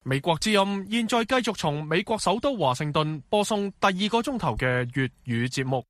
美國之音現在繼續從美國首都華盛頓播送第2個鐘頭嘅粵語節目。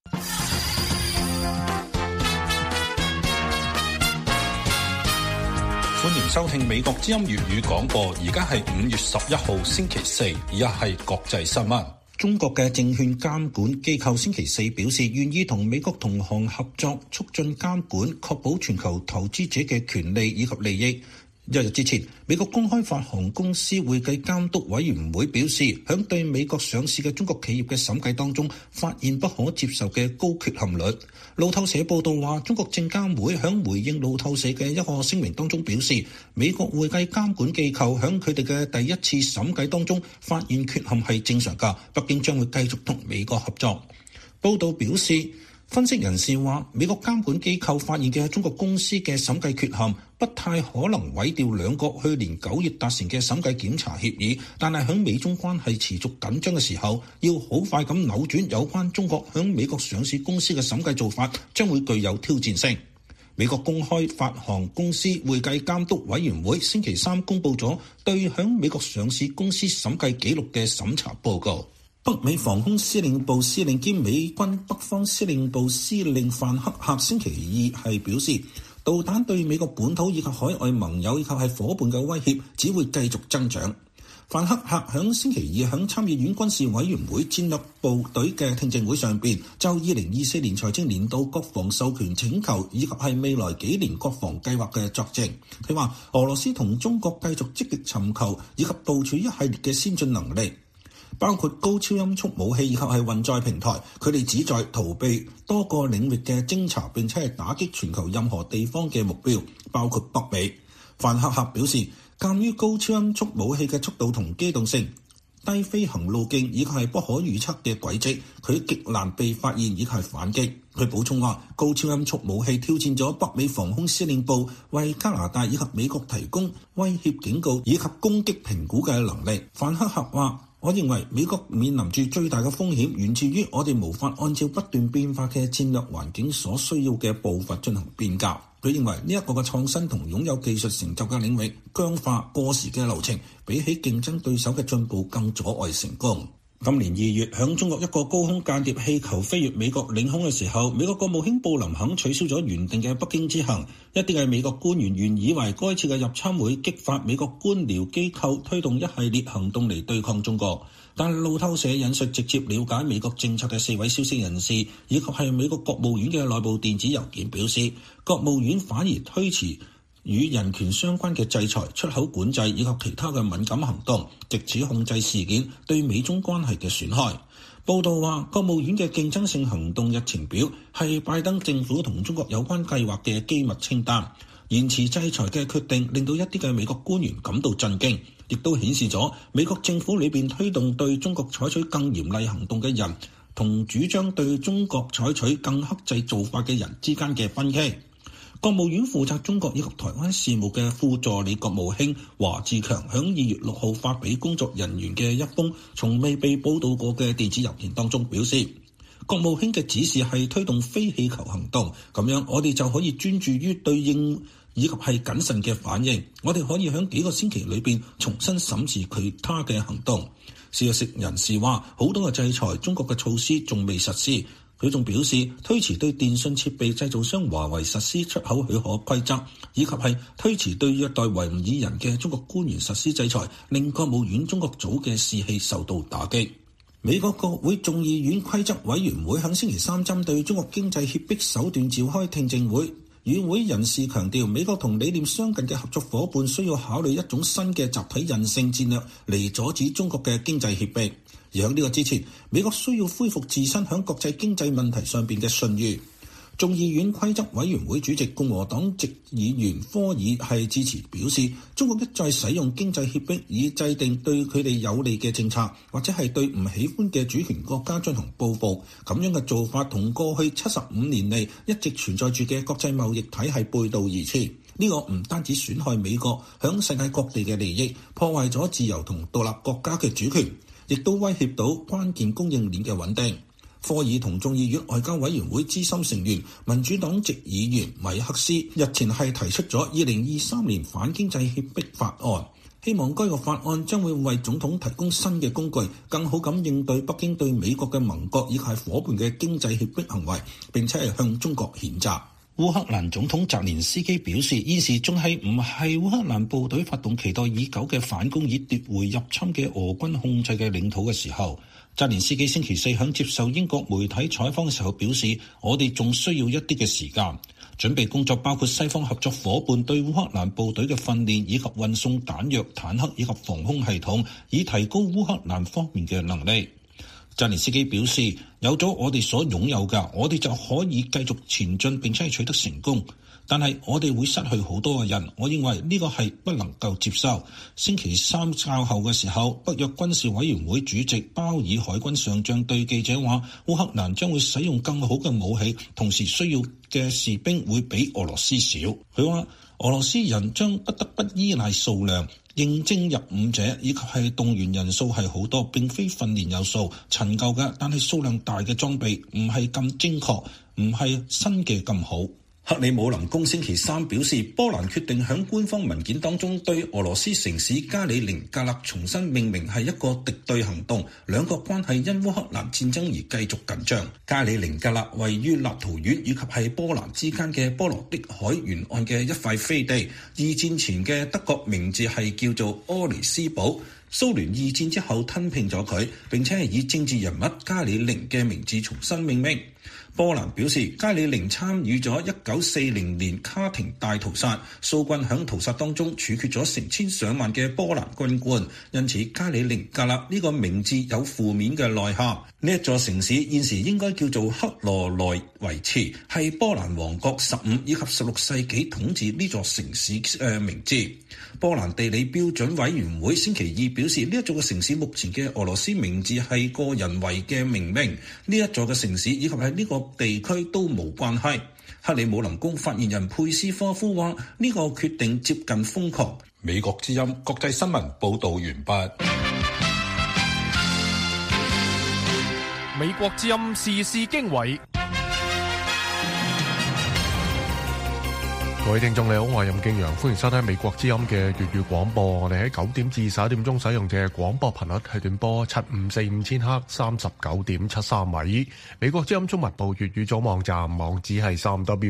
歡迎收聽美國之音粵語廣播，而家係5月11號星期四，而家係國際新聞。中國嘅證券監管機構星期四表示，願意同美國同行合作，促進監管，確保全球投資者嘅權利以及利益。1日之前，美國公開發行公司會計監督委員會表示，響對美國上市嘅中國企業嘅審計當中，發現不可接受嘅高缺陷率。路透社報道話，中國證監會響回應路透社嘅一個聲明當中表示，美國會計監管機構響佢哋嘅第一次審計當中發現缺陷係正常㗎，北京將會繼續同美國合作。報道表示，分析人士話，美國監管機構發現嘅中國公司嘅審計缺陷不太可能毀掉兩國去年9月達成嘅審計檢查協議，但係喺美中關係持續緊張嘅時候，要好快咁扭轉有關中國喺美國上市公司嘅審計做法，將會具有挑戰性。美國公開發行公司會計監督委員會星期三公佈咗對喺美國上市公司審計記錄嘅審查報告。北美防空司令部司令兼美軍北方司令部司令范克克星期二係表示，導彈對美國本土以及海外盟友以及係夥伴嘅威脅只會繼續增長。范克克響星期二響參議院軍事委員會戰略部隊嘅聽證會上邊，就2024年財政年度國防授權請求以及係未來幾年國防計劃嘅作證。佢話俄羅斯同中國繼續積極尋求以及部署一系列嘅先進能力，包括高超音速武器以及係運載平台，佢哋旨在逃避多個領域嘅偵查，並且係打擊全球任何地方嘅目標，包括北美。范克克表示，鑑於高超音速武器嘅速度同機動性、低飛行路徑以及係不可預測嘅軌跡，佢極難被發現以及係反擊。佢補充話，高超音速武器挑戰咗北美防空司令部為加拿大以及美國提供威脅警告以及攻擊評估嘅能力。范克克話，我認為美國面臨住最大嘅風險源自於我哋無法按照不斷變化嘅戰略環境所需要嘅步伐進行變革。佢認為呢一個嘅創新同擁有技術成就嘅領域僵化過時嘅流程，比起競爭對手嘅進步更阻礙成功。今年2月，響中國一個高空間諜氣球飛越美國領空嘅時候，美國國務卿布林肯取消咗原定嘅北京之行。一啲嘅美國官員原以為該次嘅入侵會激發美國官僚機構推動一系列行動嚟對抗中國，但路透社引述直接了解美國政策嘅4位消息人士，以及係美國國務院嘅內部電子郵件表示，國務院反而推遲與人權相關嘅制裁、出口管制以及其他嘅敏感行動，藉此控制事件對美中關係嘅損害。報道話，國務院嘅競爭性行動日程表係拜登政府同中國有關計劃嘅機密清單。延遲制裁嘅決定令到一啲嘅美國官員感到震驚，亦都顯示咗美國政府裏邊推動對中國採取更嚴厲行動嘅人同主張對中國採取更克制做法嘅人之間嘅分歧。國務院負責中國以及台灣事務嘅副助理國務卿華志強喺2月6號發俾工作人員嘅一封從未被報道過嘅電子郵件當中表示，國務卿嘅指示係推動非氣球行動，咁樣我哋就可以專注於對應以及係謹慎嘅反應，我哋可以喺幾個星期裏邊重新審視其他嘅行動。消息人士話，好多嘅制裁中國嘅措施仲未實施。佢仲表示，推遲對電信設備製造商華為實施出口許可規則，以及係推遲對虐待維吾爾人嘅中國官員實施制裁，令國務院中國組嘅士氣受到打擊。美國國會眾議院規則委員會喺星期三針對中國經濟脅迫手段召開聽證會。與會人士強調，美國同理念相近嘅合作夥伴需要考慮一種新嘅集體韌性戰略嚟阻止中國嘅經濟脅迫。而喺呢個之前，美國需要恢復自身喺國際經濟問題上邊嘅信譽。眾議院規則委員會主席共和黨籍議員科爾係致辭表示，中國一再使用經濟脅迫以制定對佢哋有利嘅政策，或者係對唔喜歡嘅主權國家進行報復，咁樣嘅做法同過去75年嚟一直存在住嘅國際貿易體系背道而馳。呢個唔單止損害美國響世界各地嘅利益，破壞咗自由同獨立國家嘅主權，亦都威脅到關鍵供應鏈嘅穩定。科爾同眾議院外交委員會資深成員民主黨籍議員米克斯日前係提出咗2023年反經濟脅迫法案， 希望該個法案將會為總統提供新嘅工具，更好咁應對北京對美國嘅盟國以及夥伴嘅經濟脅迫行為，並且係向中國譴責。烏克蘭總統澤連斯基表示，現時仲係唔係烏克蘭部隊發動期待已久嘅反攻，以奪回入侵嘅俄軍控制嘅領土嘅時候。澤連斯基星期四響接受英國媒體採訪嘅時候表示，我哋仲需要一啲嘅時間。準備工作包括西方合作夥伴對烏克蘭部隊嘅訓練，以及運送彈藥、坦克以及防空系統，以提高烏克蘭方面嘅能力。澤連斯基表示，有咗我哋所擁有嘅，我哋就可以繼續前進並且取得成功。但係我哋會失去好多嘅人，我認為呢個係不能夠接受。星期三較後嘅時候，北約軍事委員會主席鮑爾海軍上將對記者話，烏克蘭將會使用更好嘅武器，同時需要嘅士兵會比俄羅斯少。佢話俄羅斯人將不得不依賴數量，應徵入伍者以及係動員人數係好多，並非訓練有素，陳舊嘅但係數量大嘅裝備唔係咁精確，唔係新嘅咁好。克里姆林宮星期三表示，波蘭決定喺官方文件當中對俄羅斯城市加里寧格勒重新命名係一個敵對行動，兩國關係因烏克蘭戰爭而繼續緊張。加里寧格勒位於立陶宛以及係波蘭之間嘅波羅的海沿岸嘅一塊飛地，二戰前嘅德國名字係叫做柯尼斯堡，蘇聯二戰之後吞併咗佢，並且係以政治人物加里寧嘅名字重新命名。波蘭表示，加里寧參與咗1940年卡廷大屠殺，蘇軍響屠殺當中處決咗成千上萬嘅波蘭軍官，因此加里寧格勒呢個名字有負面嘅內涵。呢一座城市現時應該叫做克羅萊維茨，係波蘭王國15以及16世紀統治呢座城市嘅名字。波蘭地理標準委員會星期二表示，呢一座嘅城市目前嘅俄羅斯名字係個人為嘅命名，呢一座嘅城市以及喺呢個地區都冇關係。克里姆林宮發言人佩斯科夫話：呢個決定接近瘋狂。美國之音國際新聞報導完畢。 美國之音時事經緯。各位聽眾你好，我係任敬陽，歡迎收聽美國之音嘅粵語廣播。我哋喺9點至11點鐘使用嘅廣播頻率係短波7545千赫 39.73 米。美國之音中文部粵語組網站網址係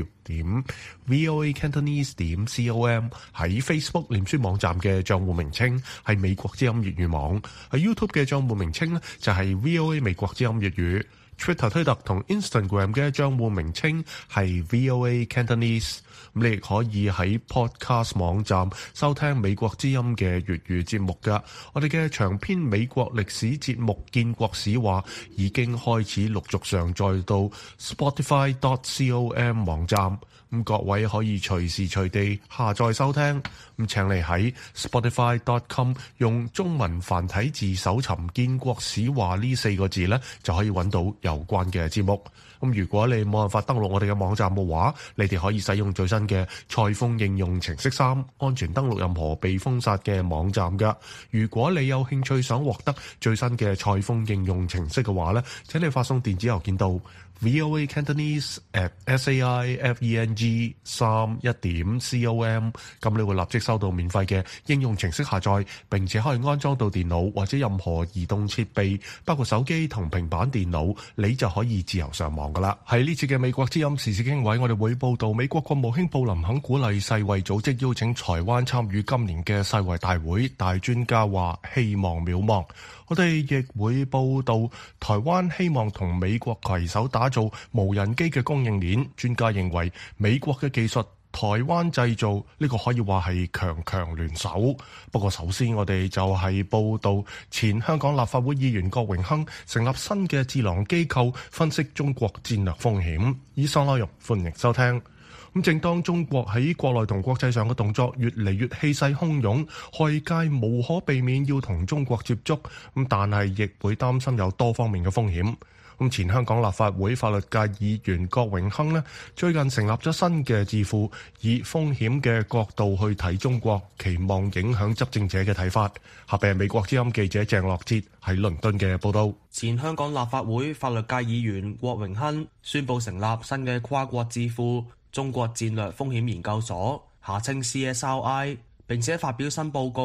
3w.voacantonese.com。喺 Facebook 臉書網站嘅賬戶名稱係美國之音粵語網。喺 YouTube 嘅賬戶名稱呢就係 VOA 美國之音粵語。Twitter 推特同 Instagram 嘅賬戶名稱係 VOA Cantonese。咁你亦可以喺 Podcast 網站收聽美國之音嘅粵語節目㗎。我哋嘅長篇美國歷史節目《建國史話》已經開始陸續上載到 Spotify.com 網站。咁各位可以隨時隨地下載收聽。咁請你喺 Spotify.com 用中文繁體字搜尋《建國史話》呢4個字呢，就可以揾到有關嘅節目。咁如果你冇辦法登錄我哋嘅網站嘅話，你哋可以使用最新嘅裁縫應用程式3，安全登錄任何被封殺嘅網站㗎。如果你有興趣想獲得最新嘅裁縫應用程式嘅話呢，請你發送電子郵件到voacantonese@saifeng31.com， 咁你會立即收到免費嘅應用程式下載，並且可以安裝到電腦或者任何移動設備，包括手機同平板電腦，你就可以自由上網噶啦。喺呢次嘅美國之音時事經緯，我哋會報道美國國務卿布林肯鼓勵世衛組織邀請台灣參與今年嘅世衛大會，大專家話希望渺茫。我哋亦會報道台灣希望同美國攜手打造無人機嘅供應鏈，專家認為美國嘅技術台灣製造呢個可以話係強強聯手。不過首先我哋就係報道前香港立法會議員郭榮鏗成立新嘅智囊機構，分析中國戰略風險。以上內容歡迎收聽。咁正當中國喺國內同國際上嘅動作越嚟越氣勢洶湧，外界無可避免要同中國接觸，咁但係亦會擔心有多方面嘅風險。咁前香港立法會法律界議員郭榮鏗呢，最近成立咗新嘅智庫，以風險嘅角度去睇中國，期望影響執政者嘅睇法。下邊係美國之音記者鄭樂哲喺倫敦嘅報道。 前香港立法會法律界議員郭榮鏗宣布成立新嘅跨國智庫中國戰略風險研究所，下稱 CSRI， 並且發表新報告，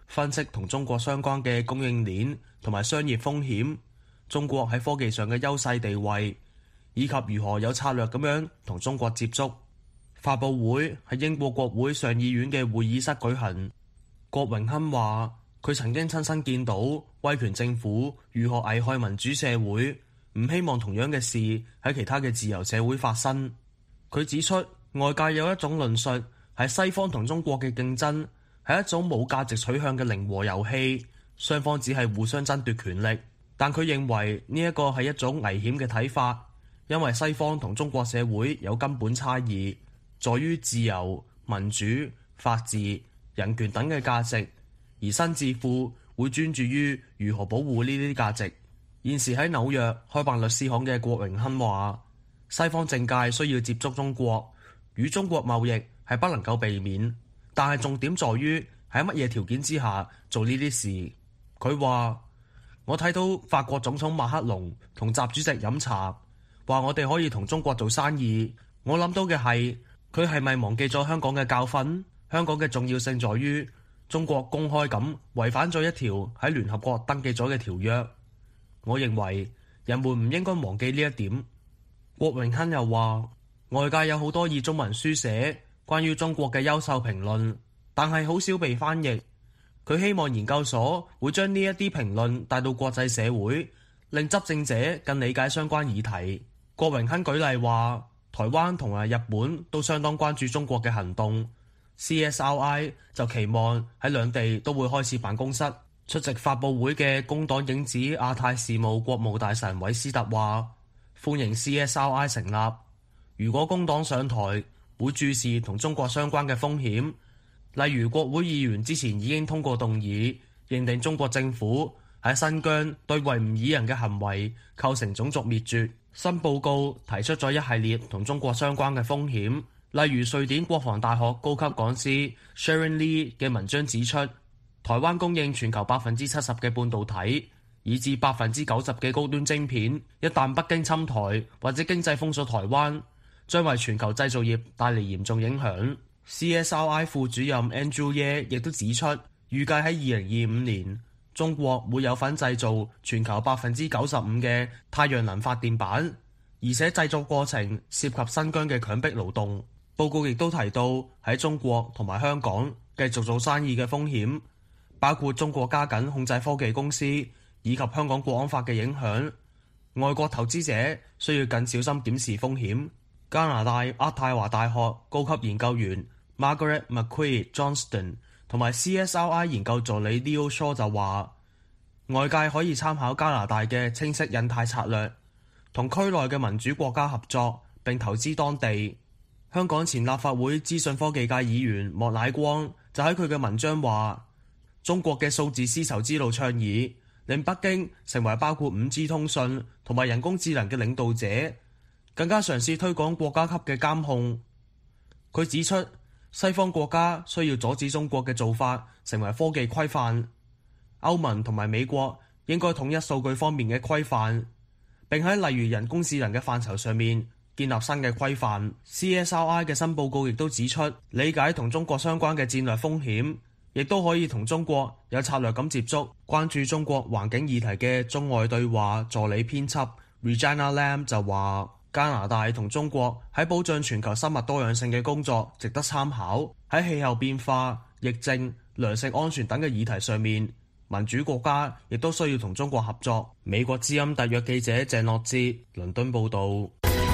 分析同中國相關嘅供應鏈同埋商業風險，中國喺科技上嘅優勢地位，以及如何有策略咁樣同中國接觸。發佈會喺英國國會上議院嘅會議室舉行。郭榮鏗話：佢曾經親身見到威權政府如何危害民主社會，唔希望同樣嘅事喺其他嘅自由社會發生。佢指出，外界有一種論述係西方同中國嘅競爭係一種冇價值取向嘅零和遊戲，雙方只係互相爭奪權力。但佢認為呢一個係一種危險嘅睇法，因為西方同中國社會有根本差異，在於自由、民主、法治、人權等嘅價值，而新智庫會專注於如何保護呢啲價值。現時喺紐約開辦律師行嘅郭榮鏗話：西方政界需要接觸中國，與中國貿易係不能夠避免，但係重點在於喺乜嘢條件之下做呢啲事。佢話：我睇到法國總統馬克龍同習主席飲茶，話我哋可以同中國做生意。我諗到嘅係，佢係咪忘記咗香港嘅教訓？香港嘅重要性在於中國公開咁違反咗一條喺聯合國登記咗嘅條約。我認為人們唔應該忘記呢一點。郭榮鏗又話：外界有好多以中文書寫關於中國嘅優秀評論，但係好少被翻譯。佢希望研究所會將呢一啲評論帶到國際社會，令執政者更理解相關議題。郭榮鏗舉例話，台灣同埋日本都相當關注中國嘅行動。CSRI 就期望喺兩地都會開設辦公室。出席發佈會嘅工黨影子亞太事務國務大臣韋斯特話：歡迎 CSRI 成立。如果工黨上台，會注視同中國相關嘅風險。例如，國會議員之前已經通過動議，認定中國政府喺新疆對維吾爾人嘅行為構成種族滅絕。新報告提出咗一系列同中國相關嘅風險，例如瑞典國防大學高級講師 Sharon Lee 嘅文章指出，台灣供應全球70%嘅半導體，以至90%嘅高端晶片。一旦北京侵台或者經濟封鎖台灣，將為全球製造業帶嚟嚴重影響。CSRI 副主任 Andrew Ye 亦都指出，預計喺2025年，中國會有份製造全球95%嘅太陽能發電板，而且製作過程涉及新疆嘅強迫勞動。報告亦都提到喺中國同埋香港繼續做生意嘅風險，包括中國加緊控制科技公司，以及香港國安法嘅影響。外國投資者需要更小心檢視風險。加拿大渥太華大學高級研究員 Margaret McQuaid Johnston 同埋 CSRI 研究助理 Leo Shaw 就話，外界可以參考加拿大嘅清晰印太策略，同區內嘅民主國家合作並投資當地。香港前立法會資訊科技界議員莫乃光就喺佢嘅文章話，中國嘅數字絲綢之路倡議令北京成為包括 5G 通訊同埋人工智能嘅領導者，更加嘗試推廣國家級嘅監控。佢指出，西方國家需要阻止中國嘅做法成為科技規範，歐盟同埋美國應該統一數據方面嘅規範，並喺例如人工智能嘅範疇上面建立新嘅規範。CSRI 嘅新報告亦都指出，理解同中國相關嘅戰略風險，亦都可以同中國有策略咁接觸。關注中國環境議題嘅中外對話助理編輯 Regina Lam 就話，加拿大同中國喺保障全球生物多樣性嘅工作值得參考。喺氣候變化、疫症、糧食安全等嘅議題上面，民主國家亦都需要同中國合作。美國之音特約記者鄭樂哲，倫敦報導。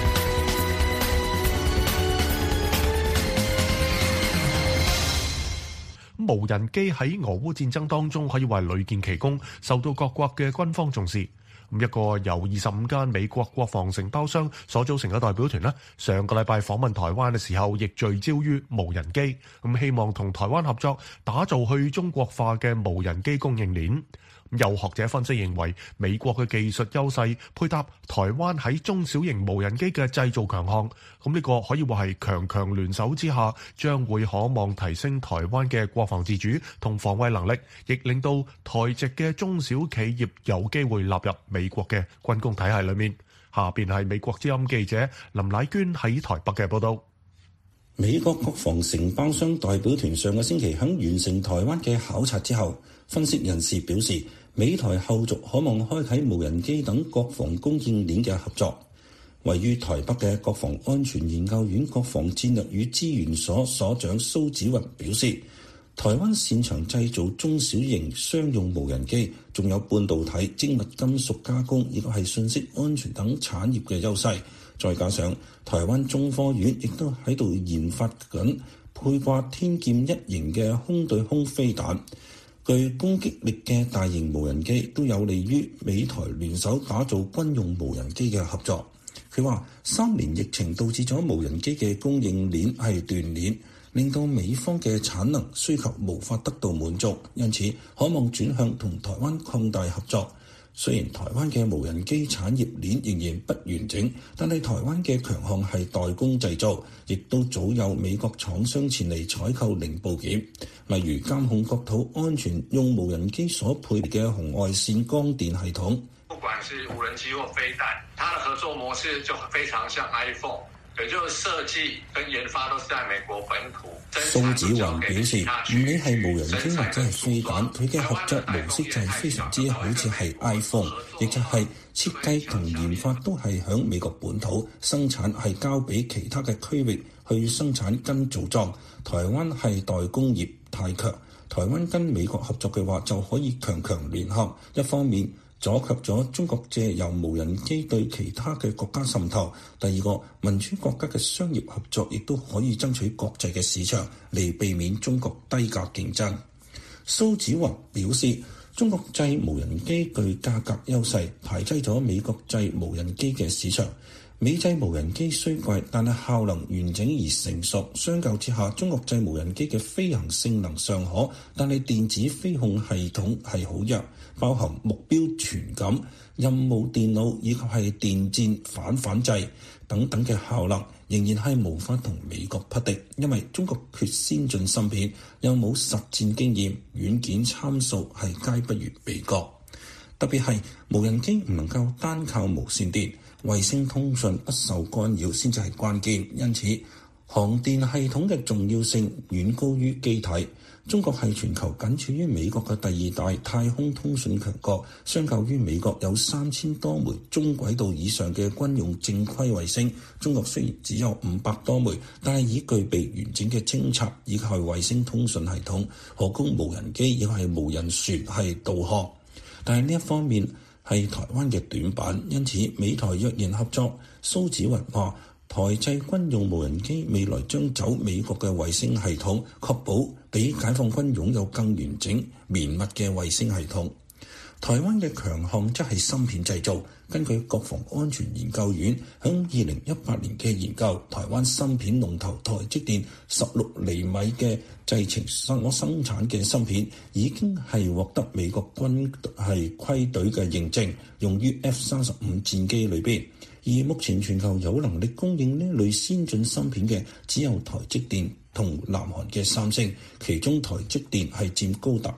無人機喺俄烏戰爭當中可以話屢建奇功，受到各國嘅軍方重視。一個由25間美國國防承包商所組成嘅代表團咧，上個禮拜訪問台灣嘅時候，亦聚焦於無人機，希望同台灣合作，打造去中國化嘅無人機供應鏈。有學者分析認為，美國嘅技術優勢配搭台灣喺中小型無人機嘅製造強項，呢個可以話係強強聯手之下，將會可望提升台灣嘅國防自主同防衛能力，亦令到台籍嘅中小企業有機會納入美國嘅軍工體系裏面。下邊係美國之音記者林乃娟喺台北嘅報道。 美國國防承包商代表團上個星期喺完成台灣嘅考察之後，分析人士表示，美台後續可望開啓無人機等國防供應鏈嘅合作。位於台北嘅國防安全研究院國防戰略與資源所所長蘇紫雲表示，台灣擅長製造中小型商用無人機，仲有半導體、精密金屬加工，亦都係信息安全等產業嘅優勢。再加上台灣中科院亦都喺度研發緊配掛天劍一型嘅空對空飛彈，具攻擊力嘅大型無人機都有利於美台聯手打造軍用無人機嘅合作。佢話3年疫情導致咗無人機嘅供應鏈係斷鏈，令到美方嘅產能需求無法得到滿足，因此可望轉向同台灣擴大合作。雖然台灣嘅無人機產業鏈仍然不完整，但係台灣嘅強項係代工製造，亦都早有美國廠商前嚟採購零部件，例如監控國土安全用無人機所配備嘅紅外線光電系統。 不管是無人機或飛彈，它的合作模式就非常像 iPhone。也就是設計跟研發都是在美國本土。 蘇紫雲表示，唔理係無人機或者係飛彈，佢嘅合作模式就係非常之好似係 iPhone， 亦就係設計同研發都係響美國本土，生產係交俾其他嘅區域去生產跟組裝。台灣係代工業太強，台灣跟美國合作嘅話就可以強強聯合，一方面阻卻咗中國借由無人機對其他嘅國家滲透。第二個，民主國家嘅商業合作亦都可以爭取國際嘅市場，嚟避免中國低價競爭。蘇紫雲表示，中國製無人機具價格優勢，排擠咗美國製無人機嘅市場。美製無人機雖貴，但係效能完整而成熟。相較之下，中國製無人機嘅飛行性能尚可，但係電子飛控系統係好弱，包含目標傳感、任務電腦以及係電戰反制等等嘅效能，仍然係無法同美國匹敵，因為中國缺先進芯片，又冇實戰經驗，軟件參數係皆不如美國。特別係無人機唔能夠單靠無線電，衛星通訊不受干擾先至係關鍵，因此航電系統嘅重要性遠高於機體。中國係全球僅次於美國嘅第二大太空通訊強國，相較於美國有3000多枚中軌道以上嘅軍用正規衛星，中國雖然只有500多枚，但係已具備完整嘅偵察以及係衛星通訊系統，可供無人機亦係無人船係導航。但係呢一方面係台灣嘅短板，因此美台若然合作，蘇紫雲話台製軍用無人機未來將走美國嘅衛星系統，確保俾解放軍擁有更完整綿密嘅衛星系統。台灣嘅強項則係芯片製造。根據國防安全研究院喺2018年嘅研究，台灣芯片龍頭台積電16厘米嘅製程所生產嘅芯片已經係獲得美國軍係規隊嘅認證，用於 F-35 戰機裏邊。而目前全球有能力供應呢類先進芯片嘅只有台積電同南韓嘅三星，其中台積電係佔高達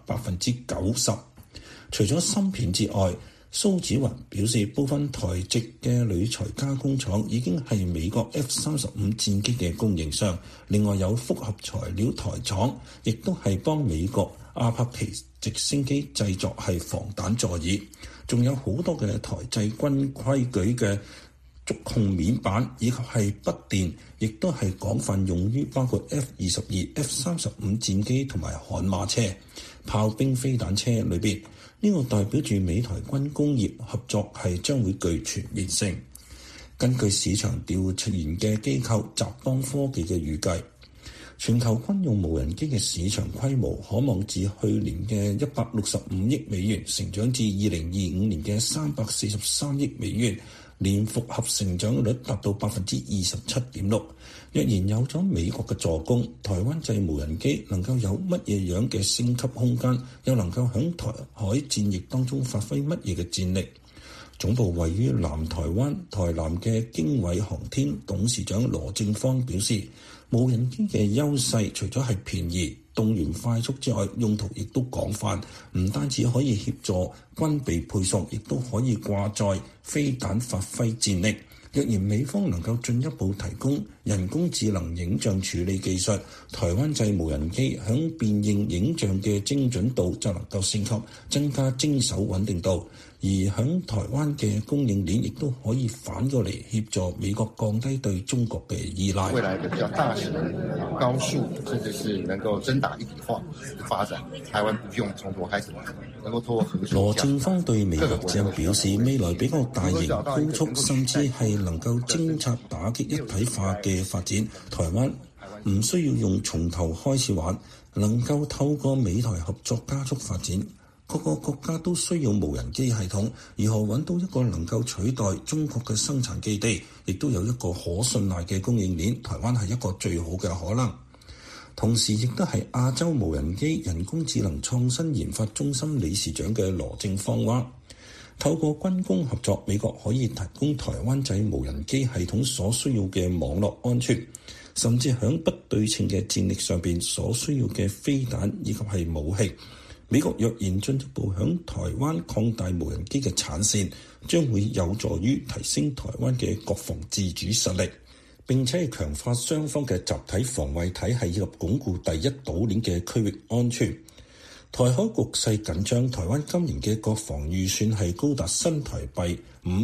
90%。除咗芯片之外，蘇紫雲表示，部分台籍嘅鋁材加工廠已經係美國 F-35 戰機嘅供應商，另外有複合材料台廠，亦都係幫美國阿帕奇直升機製作係防彈座椅，仲有好多嘅台製軍規矩嘅觸控面板以及係筆電，亦都係廣泛用於包括 F-22、F-35 戰機同埋悍馬車、炮兵飛彈車裏邊。呢個代表住美台軍工業合作係將會具全面性。根據市場調研嘅機構集邦科技嘅預計，全球軍用無人機嘅市場規模可望自去年嘅165億美元成長至2025年嘅343億美元，年複合成長率達到27.6%。若然有咗美國嘅助攻，台灣製無人機能夠有乜嘢樣嘅升級空間，又能夠喺台海戰役當中發揮乜嘢嘅戰力？總部位於南台灣台南嘅經緯航天董事長羅正方表示，無人機嘅優勢除咗係便宜、動員快速之外，用途亦都廣泛，唔單止可以協助軍備配送，亦都可以掛載飛彈發揮戰力。 若然美方能夠進一步提供人工智能影像處理技術，台灣製無人機響辨認影像嘅精準度就能夠升級，增加偵搜穩定度。而響台灣嘅供應鏈亦都可以反過嚟協助美國降低對中國嘅依賴。 未來一個比較大型、高速，甚至是能夠真打一體化嘅發展，台灣不用從頭開始，能夠透過核數。 羅正方對美國這樣表示，未來比較大型、高速，甚至係能夠偵察打擊一體化嘅發展，台灣唔需要用從頭開始玩，能夠透過美台合作加速發展。各個國家都需要無人機系統，如何揾到一個能夠取代中國嘅生產基地，亦都有一個可信賴嘅供應鏈，台灣係一個最好嘅可能。同時亦都係亞洲無人機人工智能創新研發中心理事長嘅羅正方話，透過軍工合作，美國可以提供台灣製無人機系統所需要嘅網絡安全，甚至響不對稱嘅戰力上邊所需要嘅飛彈以及係武器。美國若然進一步響台灣擴大無人機嘅產線，將會有助於提升台灣嘅國防自主實力，並且係強化雙方嘅集體防衛體系以及鞏固第一島鏈嘅區域安全。台海局勢緊張，台灣今年嘅國防預算係高達新台幣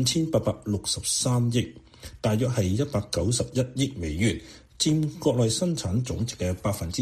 5863億，大約係191億美元，佔國內生產總值嘅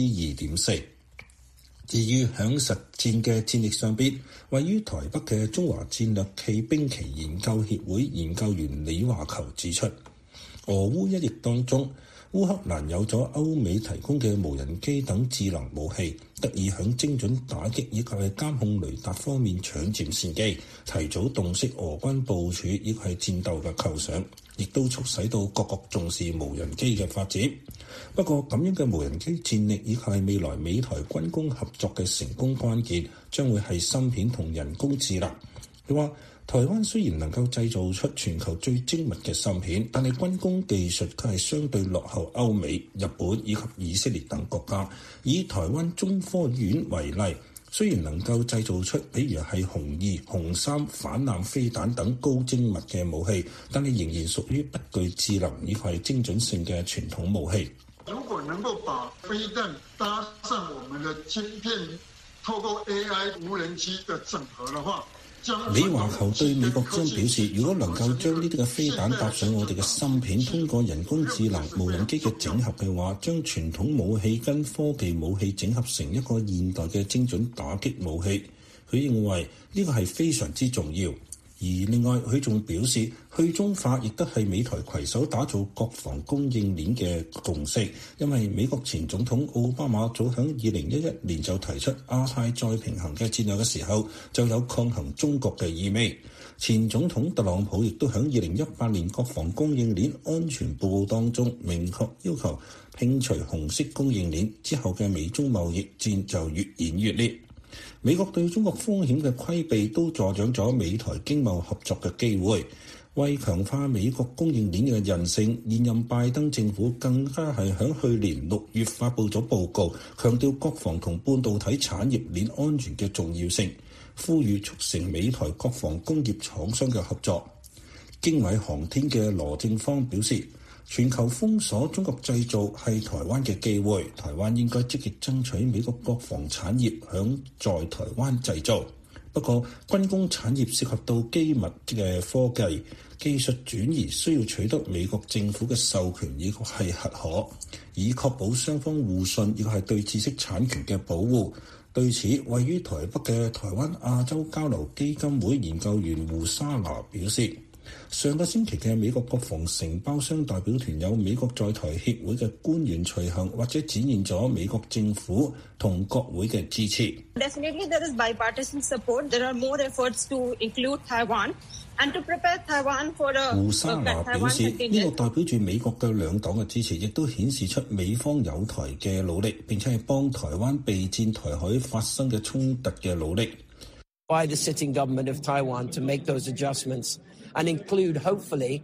2.4%。至於響實戰嘅戰力上邊，位於台北嘅中華戰略暨兵棋研究協會研究員李華球指出，俄烏一役當中，烏克蘭有咗歐美提供嘅無人機等智能武器，得以響精準打擊以及係監控雷達方面搶佔先機，提早洞悉俄軍部署以及係戰鬥嘅構想，亦都促使到各國重視無人機嘅發展。不過咁樣嘅無人機戰力以及係未來美台軍工合作嘅成功關鍵，將會係芯片同人工智能。佢話台灣雖然能夠製造出全球最精密嘅芯片，但係軍工技術卻係相對落後歐美、日本以及以色列等國家。以台灣中科院為例，雖然能夠製造出比如係紅2、紅3反艦飛彈等高精密嘅武器，但係仍然屬於不具智能以及係精準性嘅傳統武器。 如果能夠把飛彈搭上我們的晶片，透過 AI 無人機的整合的話， 李華球對美國將表示，如果能夠將呢啲嘅飛彈搭上我哋嘅芯片，通過人工智能無人機嘅整合嘅話，將傳統武器跟科技武器整合成一個現代嘅精準打擊武器。佢認為呢個係非常之重要。而另外，佢仲表示，去中化亦都係美台攜手打造國防供應鏈嘅共識。因為美國前總統奧巴馬早喺2011年就提出亞太再平衡嘅戰略嘅時候，就有抗衡中國嘅意味。前總統特朗普亦都喺2018年國防供應鏈安全報告當中明確要求摒除紅色供應鏈，之後嘅美中貿易戰就越演越烈。美國對中國風險嘅規避都助長咗美台經貿合作嘅機會，為強化美國供應鏈嘅韌性，現任拜登政府更加係喺去年6月發布咗報告，強調國防同半導體產業鏈安全嘅重要性，呼籲促成美台國防工業廠商嘅合作。經緯航天嘅羅正方表示，全球封鎖中國製造係台灣嘅機會，台灣應該積極爭取美國國防產業在台灣製造。不過，軍工產業涉及到機密嘅科技，技術轉移需要取得美國政府嘅授權以及係核可，以確保雙方互信，亦係對知識產權嘅保護。對此，位於台北嘅台灣亞洲交流基金會研究員胡莎娜表示，上個星期嘅美國國防承包商代表團有美國在台協會嘅官員隨行，或者展現咗美國政府同國會嘅支持。 Definitely there is bipartisan support. There are more efforts to include Taiwan and to prepare Taiwan for a 胡莎娜表示，呢個代表住美國嘅兩黨嘅支持，亦都顯示出美方有台嘅努力，並且係幫台灣備戰台海發生嘅衝突嘅努力。 By the sitting government of Taiwan to make those adjustments and include, hopefully,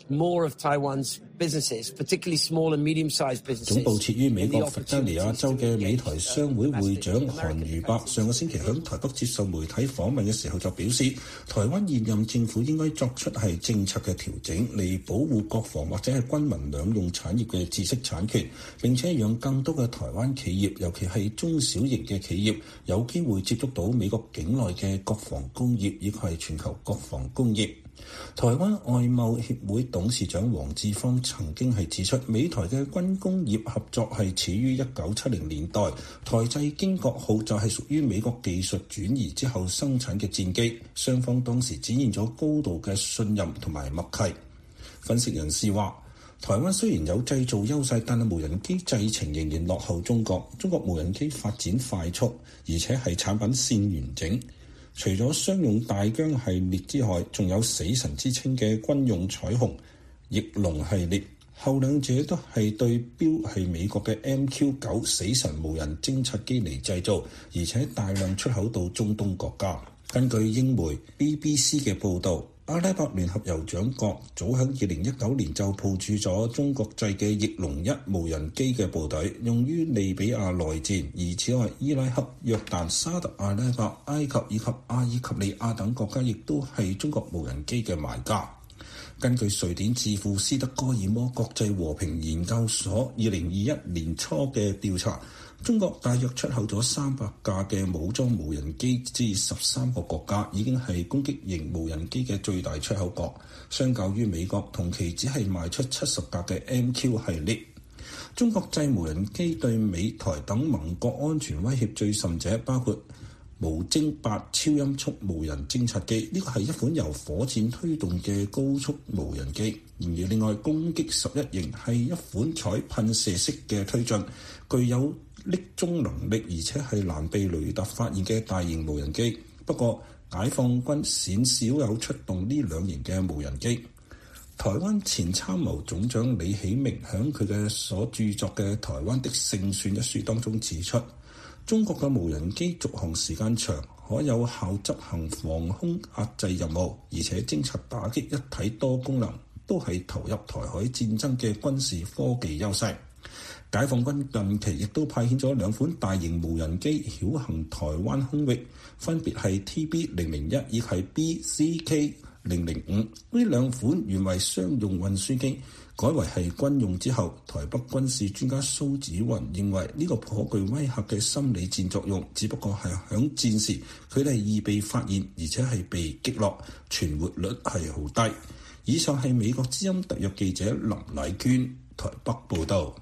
more of Taiwan's businesses, particularly small and medium-sized businesses. 總部設於美國弗吉尼亞州嘅美台商會會長韓如伯上個星期響台北接受媒體訪問嘅時候就表示，台灣現任政府應該作出係政策嘅調整，嚟保護國防或者係軍民兩用產業嘅知識產權，並且讓更多嘅台灣企業，尤其係中小型嘅企業，有機會接觸到美國境內嘅國防工業以及係全球國防工業。台灣外貿協會董事長黃志芳曾經係指出，美台嘅軍工業合作係始於1970年代，台製經國號就係屬於美國技術轉移之後生產嘅戰機，雙方當時展現咗高度嘅信任同埋默契。分析人士話，台灣雖然有製造優勢，但係無人機製程仍然落後中國。中國無人機發展快速，而且係產品線完整。除咗商用大疆系列之外，仲有死神之稱嘅軍用彩虹、翼龍系列，後兩者都係對標係美國嘅 MQ9 死神無人偵察機嚟製造，而且大量出口到中東國家。根據英媒 BBC 嘅報導，阿拉伯聯合酋長國早喺2019年就部署咗中國製嘅翼龍1無人機嘅部隊，用於利比亞內戰。而此外，伊拉克、約旦、沙特阿拉伯、埃及以及阿爾及利亞等國家亦都係中國無人機嘅買家。根據瑞典智庫斯德哥爾摩國際和平研究所2021年初嘅調查，中國大約出口咗300架嘅武裝無人機至13個國家，已經係攻擊型無人機嘅最大出口國。相較於美國同期只係賣出70架嘅 MQ 系列，中國製無人機對美台等盟國安全威脅最甚者，包括無偵8超音速無人偵察機，呢個係一款由火箭推動嘅高速無人機。然而另外，攻擊11型係一款採噴射式嘅推進，具有匿蹤能力，而且係難被雷達發現嘅大型無人機。不過解放軍鮮少有出動呢兩型嘅無人機。台灣前參謀總長李喜明喺佢嘅所著作嘅《台灣的勝算》一書當中指出，中國嘅無人機續航時間長，可有效執行防空壓制任務，而且偵察打擊一體多功能，都係投入台海戰爭嘅軍事科技優勢。解放軍近期亦都派遣咗2款大型無人機繞行台灣空域，分別係 TB001 以及 BCK005。呢2款原為商用運輸機，改為係軍用之後，台北軍事專家蘇子雲認為呢個頗具威嚇嘅心理戰作用，只不過係響戰時佢哋易被發現，而且係被擊落，存活率係好低。以上係美國之音特約記者林麗娟台北報導。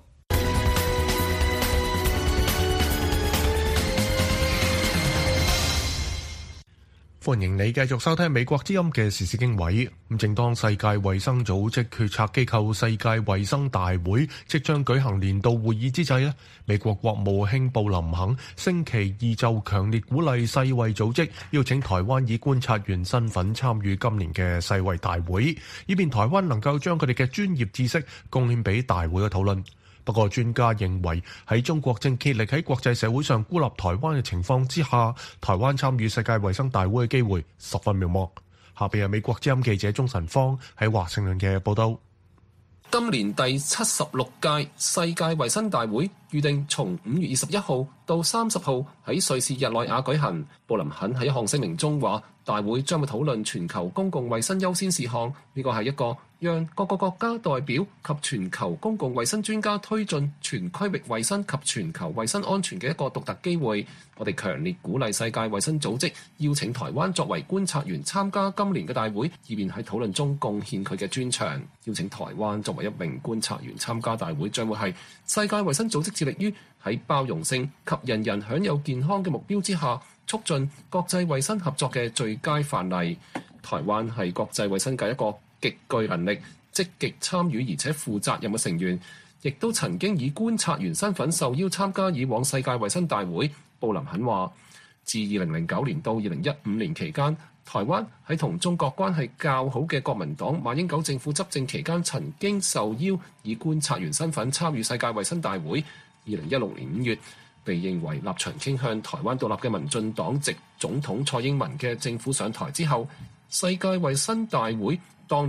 歡迎你繼續收聽美國之音嘅時事經緯。正當世界衛生組織決策機構世界衛生大會即將舉行年度會議之際，美國國務卿布林肯星期二就強烈鼓勵世衛組織邀請台灣以觀察員身份參與今年嘅世衛大會，以便台灣能夠將佢哋嘅專業知識貢獻俾大會嘅討論。不過專家認為，喺中國正竭力喺國際社會上孤立台灣嘅情況之下，台灣參與世界衛生大會嘅機會十分渺茫。下邊係美國之音記者鐘晨芳喺華盛頓嘅報道。 今年第76屆世界衛生大會預定從5月21號到30號喺瑞士日內瓦舉行。布林肯喺一項聲明中話，大會將會討論全球公共衛生優先事項，呢個係一個讓各個國家代表及全球公共衛生專家推進全區域衛生及全球衛生安全嘅一個獨特機會。我哋強烈鼓勵世界衛生組織邀請台灣作為觀察員參加今年嘅大會，以便喺討論中貢獻佢嘅專長。邀請台灣作為一名觀察員參加大會，將會係世界衛生組織致力於喺包容性及人人享有健康嘅目標之下，促進國際衛生合作嘅最佳範例。台灣係國際衛生界一個極具能力、積極參與而且負責任嘅成員，亦都曾經以觀察員身份受邀參加以往世界衛生大會。布林肯話，自2009年到2015年期間，台灣喺同中國關係較好嘅國民黨馬英九政府執政期間，曾經受邀以觀察員身份參與世界衛生大會。2016年5月，被認為立場傾向台灣獨立嘅民進黨籍總統蔡英文嘅政府上台之後，世界衛生大會當年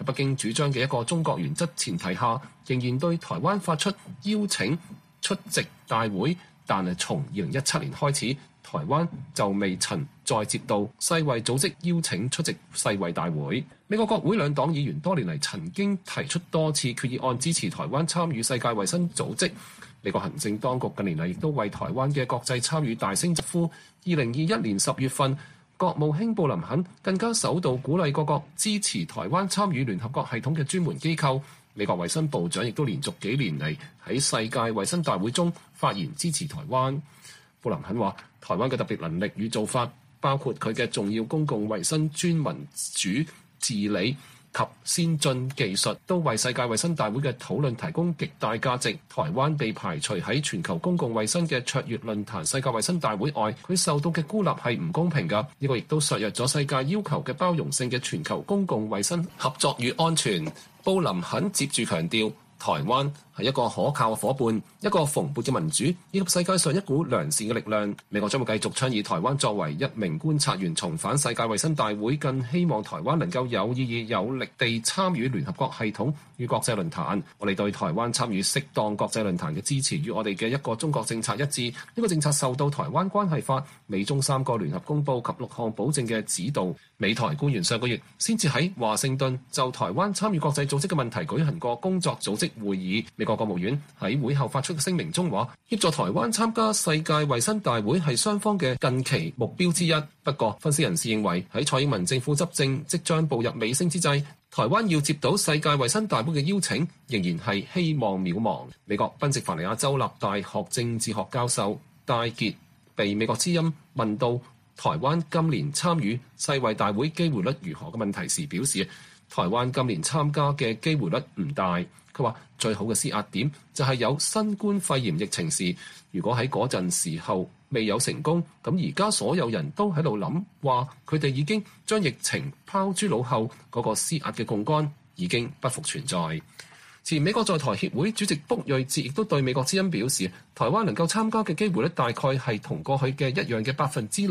喺北京主張嘅一個中國原則前提下，仍然對台灣發出邀請出席大會，但係從2017年開始，台灣就未曾再接到世衛組織邀請出席世衛大會。美國國會兩黨議員多年嚟曾經提出多次決議案支持台灣參與世界衛生組織。美國行政當局近年嚟亦都為台灣嘅國際參與大聲疾呼。2021年10月份，國務卿布林肯更加首度鼓勵各國支持台灣參與聯合國系統嘅專門機構。美國衛生部長亦都連續幾年嚟喺世界衛生大會中發言支持台灣。布林肯話：台灣嘅特別能力與做法，包括佢嘅重要公共衛生專民主治理及先進技術，都為世界衛生大會嘅討論提供極大價值。台灣被排除喺全球公共衛生嘅卓越論壇世界衛生大會外，佢受到嘅孤立係唔公平㗎。呢個亦都削弱咗世界要求嘅包容性嘅全球公共衛生合作與安全。布林肯接住強調，台灣係一個可靠嘅夥伴，一個蓬勃嘅民主，以及世界上一股良善嘅力量。美國將會繼續倡議台灣作為一名觀察員重返世界衛生大會，更希望台灣能夠有意義有力地參與聯合國系統與國際論壇。我哋對台灣參與適當國際論壇嘅支持與我哋嘅一個中國政策一致。呢個政策受到台灣關係法、美中3個聯合公報及6項保證嘅指導。美台官員上個月先至喺華盛頓就台灣參與國際組織嘅問題舉行過工作組織會議。美國國務院喺會後發出嘅聲明中話，協助台灣參加世界衛生大會係雙方嘅近期目標之一。不過，分析人士認為喺蔡英文政府執政即將步入尾聲之際，台灣要接到世界衛生大會嘅邀請，仍然係希望渺茫。美國賓夕法尼亞州立大學政治學教授戴傑被美國之音問到台灣今年參與世衛大會機會率如何嘅問題時表示，台灣今年參加嘅機會率唔大。佢話最好嘅施壓點就係有新冠肺炎疫情時，如果喺嗰陣時候未有成功，咁而家所有人都喺度諗話佢哋已經將疫情拋諸腦後，嗰個施壓嘅槓桿已經不復存在。前美國在台協會主席卜瑞哲亦都對美國之音表示，台灣能夠參加嘅機會率大概係同過去嘅一樣嘅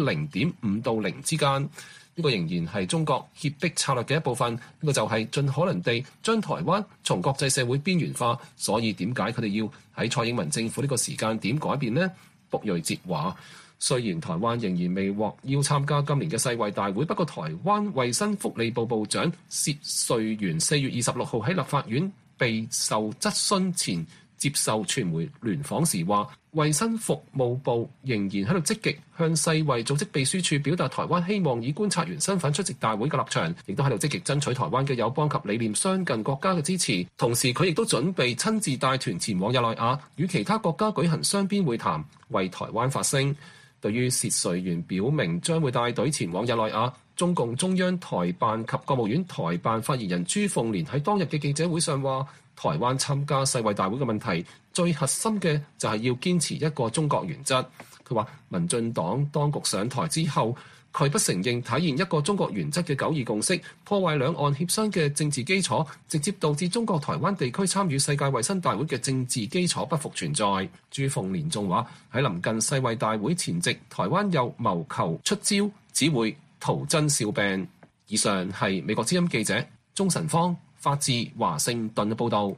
0.5%到0%之間。呢個仍然係中國脅迫策略嘅一部分。呢個就係盡可能地將台灣從國際社會邊緣化。所以點解佢哋要喺蔡英文政府呢個時間點改變呢？卜瑞哲話：雖然台灣仍然未獲邀參加今年嘅世衛大會，不過台灣衛生福利部部長薛瑞元4月26號喺立法院備受質詢前接受傳媒聯訪時話，衛生服務部仍然喺度積極向世衛組織秘書處表達台灣希望以觀察員身份出席大會嘅立場，亦都喺度積極爭取台灣嘅友邦及理念相近國家嘅支持。同時佢亦都準備親自帶團前往日內瓦，與其他國家舉行雙邊會談，為台灣發聲。對於薛瑞元表明將會帶隊前往日內瓦，中共中央台辦及國務院台辦發言人朱鳳蓮喺當日嘅記者會上話，台灣參加世衛大會嘅問題，最核心嘅就係要堅持一個中國原則。佢話民進黨當局上台之後，拒不承認體現一個中國原則嘅九二共識，破壞兩岸協商嘅政治基礎，直接導致中國台灣地區參與世界衛生大會嘅政治基礎不復存在。朱鳳蓮仲話喺臨近世衛大會前夕，台灣又謀求出招，只會徒增笑柄。以上係美國之音記者鍾晨芳發自華盛頓嘅報導。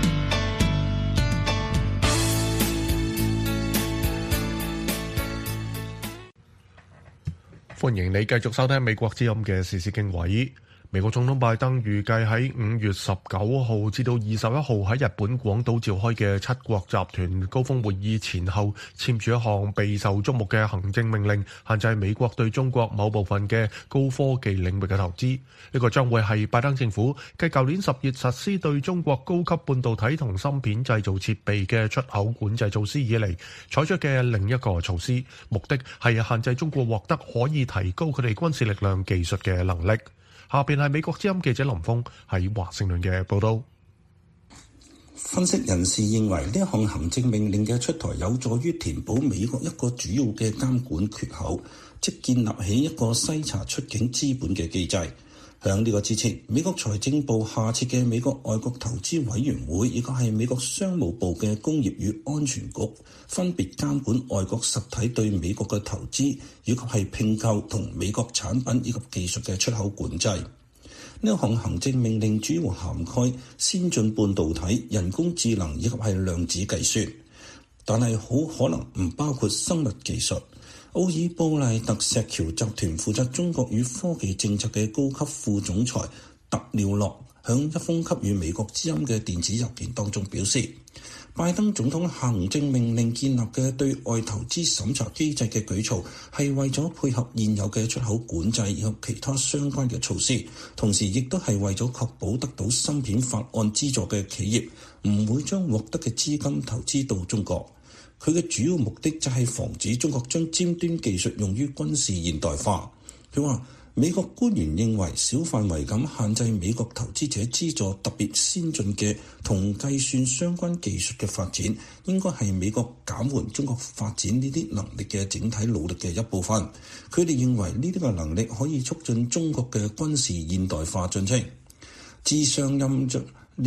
歡迎你繼續收聽美國之音嘅時事經緯。美國總統拜登預計喺5月19號至到21號喺日本廣島召開嘅七國集團高峰會議前後簽署一項備受矚目嘅行政命令，限制美國對中國某部分嘅高科技領域嘅投資。呢個將會係拜登政府繼舊年10月實施對中國高級半導體同芯片製造設備嘅出口管制措施以嚟採取嘅另一個措施，目的係限制中國獲得可以提高佢哋軍事力量技術嘅能力。下邊係美國之音記者林峰喺華盛頓嘅報道。 分析人士認為呢一項行政命令嘅出台有助於填補美國一個主要嘅監管缺口，即建立起一個篩查出境資本嘅機制。向呢個之前，美國財政部下設嘅美國外國投資委員會，以及係美國商務部嘅工業與安全局，分別監管外國實體對美國嘅投資，以及係併購同美國產品以及技術嘅出口管制。 呢項行政命令主要涵蓋先進半導體、人工智能以及係量子計算，但係好可能唔包括生物技術。奧爾布賴特石橋集團負責中國與科技政策嘅高級副總裁特廖洛響一封給予美國之音嘅電子郵件當中表示，拜登總統行政命令建立嘅對外投資審查機制嘅舉措係為咗配合現有嘅出口管制以及其他相關嘅措施，同時亦都係為咗確保得到芯片法案資助嘅企業唔會將獲得嘅資金投資到中國。佢嘅主要目的就係防止中國將尖端技術用於軍事現代化。佢話美國官員認為小範圍咁限制美國投資者資助特別先進嘅同計算相關技術嘅發展，應該係美國減緩中國發展呢啲能力嘅整體努力嘅一部分。佢哋認為呢啲嘅能力可以促進中國嘅軍事現代化進程。自上任呢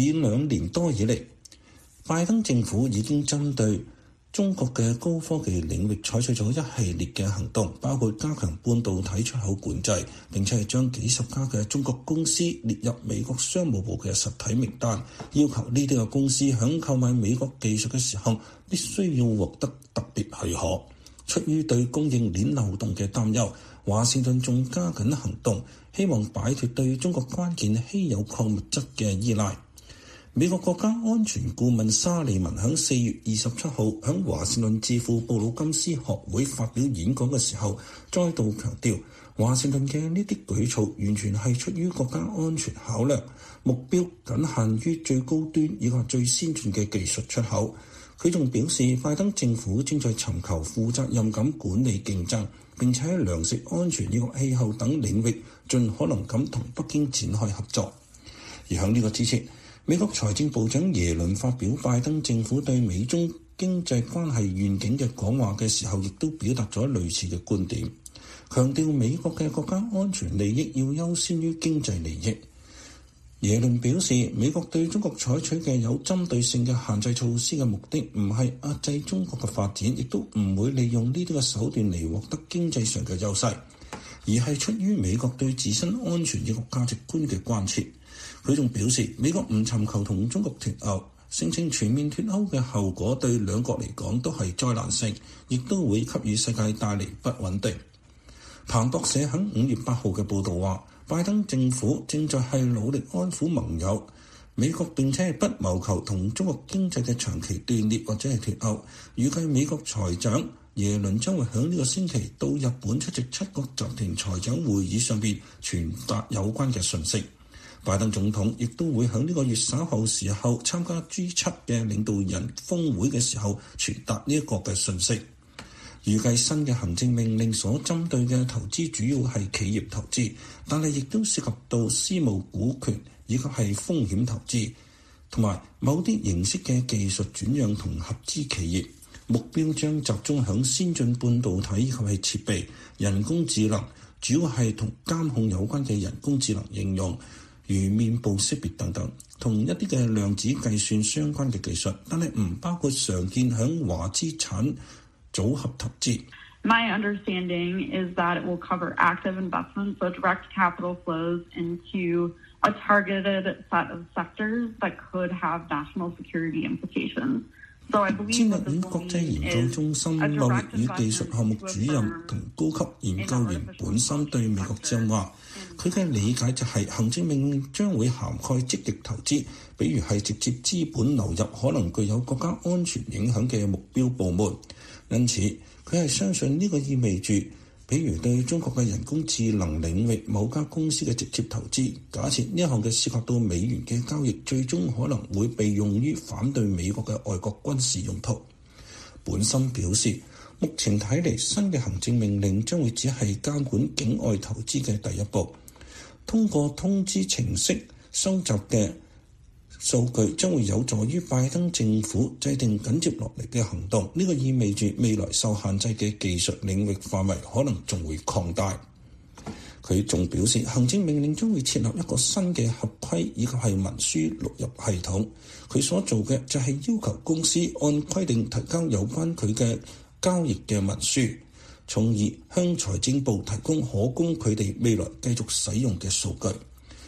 2年多以嚟，拜登政府已經針對中國嘅高科技領域採取咗一系列嘅行動，包括加強半導體出口管制，並且係將幾十家嘅中國公司列入美國商務部嘅實體名單，要求呢啲嘅公司響購買美國技術嘅時候必須要獲得特別許可。出於對供應鏈漏洞嘅擔憂，華盛頓仲加緊行動，希望擺脫對中國關鍵稀有礦物質嘅依賴。美國國家安全顧問沙利文喺4月27號喺華盛頓智庫布魯金斯學會發表演講嘅時候，再度強調華盛頓嘅呢啲舉措完全係出於國家安全考量，目標僅限於最高端以及最先進嘅技術出口。佢仲表示，拜登政府正在尋求負責任咁管理競爭，並且喺糧食安全以及氣候等領域盡可能咁同北京展開合作。而喺呢個之前，美國財政部長耶倫發表拜登政府對美中經濟關係願景嘅講話嘅時候，亦都表達咗類似嘅觀點，強調美國嘅國家安全利益要優先於經濟利益。耶倫表示，美國對中國採取嘅有針對性嘅限制措施嘅目的唔係壓制中國嘅發展，亦都唔會利用呢啲嘅手段嚟獲得經濟上嘅優勢，而係出於美國對自身安全以及價值觀嘅關切。佢仲表示，美國唔尋求同中國脫鈎，聲稱全面脫鈎嘅後果對兩國嚟講都係災難性，亦都會給予世界帶嚟不穩定。彭博社喺5月8號嘅報導話，拜登政府正在係努力安撫盟友美國，並且係不謀求同中國經濟嘅長期斷裂或者係脫鈎。預計美國財長耶倫將會喺呢個星期到日本出席7國集團財長會議上邊傳達有關嘅訊息。拜登總統亦都會喺呢個月稍後時候參加 G7 嘅領導人峰會嘅時候傳達呢一個嘅訊息。預計新嘅行政命令所針對嘅投資主要係企業投資，但係亦都涉及到私募股權以及係風險投資，同埋某啲形式嘅技術轉讓同合資企業。目標將集中響先進半導體以及係設備、人工智能，主要係同監控有關嘅人工智能應用，如面部識別等等，同一啲嘅量子計算相關嘅技術，但係唔包括常見響華資產組合投資。 My understanding is that it will cover active investments, so direct capital flows into a targeted set of sectors that could have national security implications. 戰略與國際研究中心貿易與技術項目主任同高級研究員本身對美國之音話，佢嘅理解就係行政命令將會涵蓋積極投資，比如係直接資本流入可能具有國家安全影響嘅目標部門。因此，佢係相信呢個意味住，比如對中國嘅人工智能領域某家公司嘅直接投資，假設呢一項嘅涉及到美元嘅交易，最終可能會被用於反對美國嘅外國軍事用途。本身表示，目前睇嚟新嘅行政命令將會只係監管境外投資嘅第一步，通過通知程式收集嘅數據將會有助於拜登政府制定緊接落嚟嘅行動。呢個意味住未來受限制嘅技術領域範圍可能仲會擴大。佢仲表示，行政命令將會設立一個新嘅合規以及係文書錄入系統。佢所做嘅就係要求公司按規定提交有關佢嘅交易嘅文書，從而向財政部提供可供佢哋未來繼續使用嘅數據。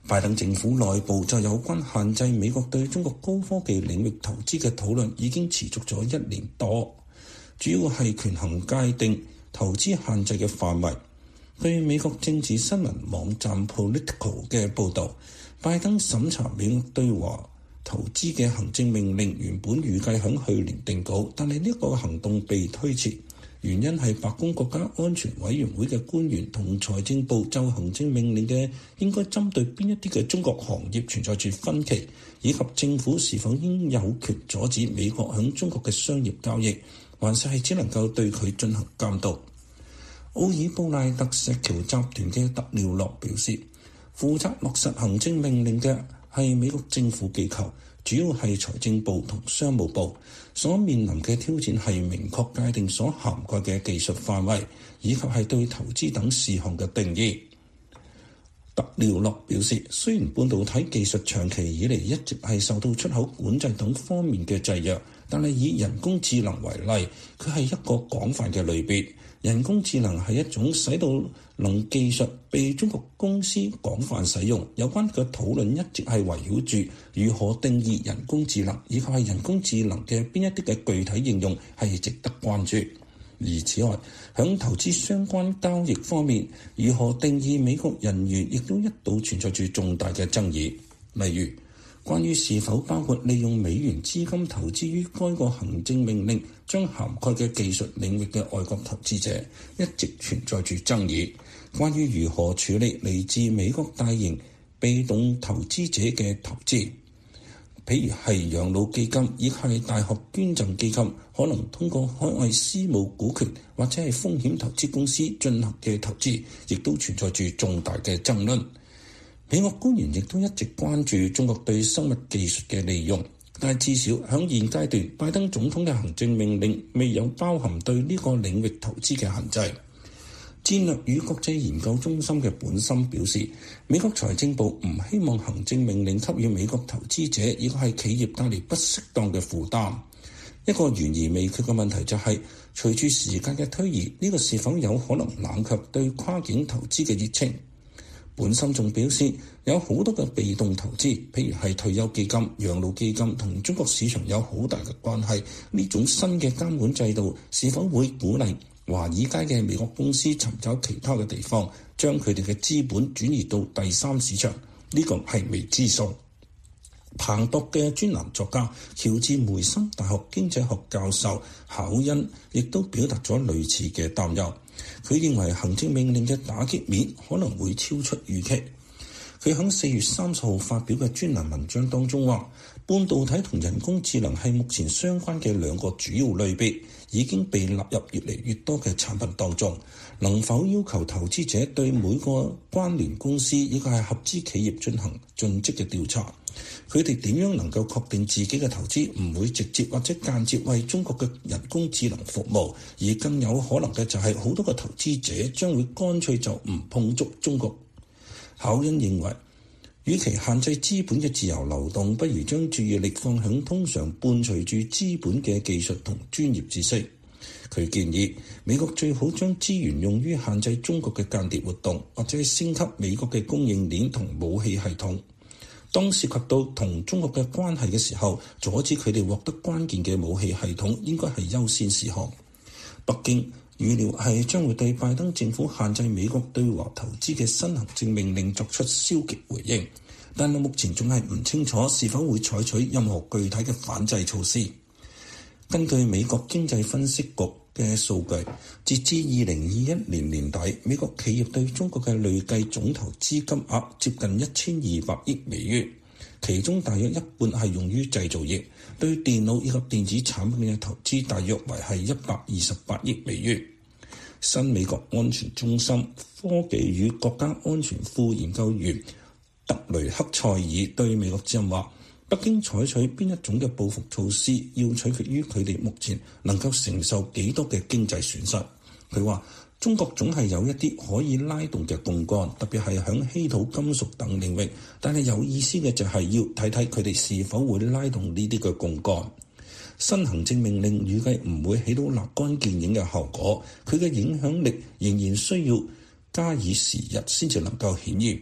拜登政府內部就有關限制美國對中國高科技領域投資嘅討論已經持續咗1年多，主要係權衡界定投資限制嘅範圍。據美國政治新聞網站 Politico 嘅報導，拜登審查美國對華投資嘅行政命令原本預計喺去年定稿，但係呢個行動被推遲。原因係白宮國家安全委員會嘅官員同財政部就行政命令嘅應該針對邊一啲嘅中國行業存在住分歧，以及政府是否應有權阻止美國響中國嘅商業交易，還是係只能夠對佢進行監督。奧爾布賴特石橋集團嘅特廖洛表示，負責落實行政命令嘅係美國政府機構，主要係財政部同商務部，所面臨嘅挑戰係明確界定所涵蓋嘅技術範圍，以及係對投資等事項嘅定義。特廖洛表示，雖然半導體技術長期以嚟一直係受到出口管制等方面嘅制約，但係以人工智能為例，佢係一個廣泛嘅類別。人工智能係一種使到能技術被中國公司廣泛使用，有關嘅討論一直係圍繞住如何定義人工智能，以及係人工智能嘅邊一啲嘅具體應用係值得關注。而此外，響投資相關交易方面，如何定義美國人員亦都一度存在住重大嘅爭議。例如，關於是否包括利用美元資金投資於該個行政命令將涵蓋嘅技術領域嘅外國投資者，一直存在住爭議。關於如何處理嚟自美國大型被動投資者嘅投資，譬如係養老基金，以及係大學捐贈基金，可能通過海外私募股權或者係風險投資公司進行嘅投資，亦都存在住重大嘅爭論。美國官員亦都一直關注中國對生物技術嘅利用，但係至少喺現階段，拜登總統嘅行政命令未有包含對呢個領域投資嘅限制。戰略與國際研究中心嘅本森表示，美國財政部唔希望行政命令給予美國投資者亦係企業帶嚟不適當嘅負擔。一個懸而未決嘅問題就係，隨住時間嘅推移，呢個是否有可能冷卻對跨境投資嘅熱情？本身仲表示，有好多嘅被動投資，譬如係退休基金、養老基金，同中國市場有好大嘅關係。呢種新嘅監管制度是否會鼓勵華爾街嘅美國公司尋找其他嘅地方，將佢哋嘅資本轉移到第三市場？呢個係未知數。彭博嘅專欄作家喬治梅森大學經濟學教授考恩亦都表達咗類似嘅擔憂。佢認為行政命令嘅打擊面可能會超出預期。佢喺4月30號發表嘅專欄文章當中話，半導體同人工智能係目前相關嘅兩個主要類別，已經被納入越嚟越多嘅產品當中。能否要求投資者對每個關聯公司以及係合資企業進行盡職嘅調查？佢哋點樣能夠確定自己嘅投資唔會直接或者間接為中國嘅人工智能服務？而更有可能嘅就係好多嘅投資者將會乾脆就唔碰觸中國。考恩認為，與其限制資本嘅自由流動，不如將注意力放響通常伴隨住資本嘅技術同專業知識。佢建議美國最好將資源用於限制中國嘅間諜活動，或者升級美國嘅供應鏈同武器系統。當涉及到同中國嘅關係嘅時候，阻止佢哋獲得關鍵嘅武器系統應該係優先事項。北京預料係將會對拜登政府限制美國對華投資嘅新行政命令作出消極回應，但係目前仲係唔清楚是否會採取任何具體嘅反制措施。根據美國經濟分析局嘅數據，截至2021年年底，美國企業對中國嘅累計總投資金額接近1200億美元，其中大約一半係用於製造業，對電腦以及電子產品嘅投資大約為係128億美元。新美國安全中心科技與國家安全副研究員特雷克塞爾對美國之音話，北京採取邊一種嘅報復措施，要取決於佢哋目前能夠承受幾多嘅經濟損失。佢話，中國總係有一啲可以拉動嘅槓桿，特別係響稀土金屬等領域，但係有意思嘅就係要睇睇佢哋是否會拉動呢啲嘅槓桿。新行政命令預計唔會起到立竿見影嘅效果，佢嘅影響力仍然需要加以時日先至能夠顯現。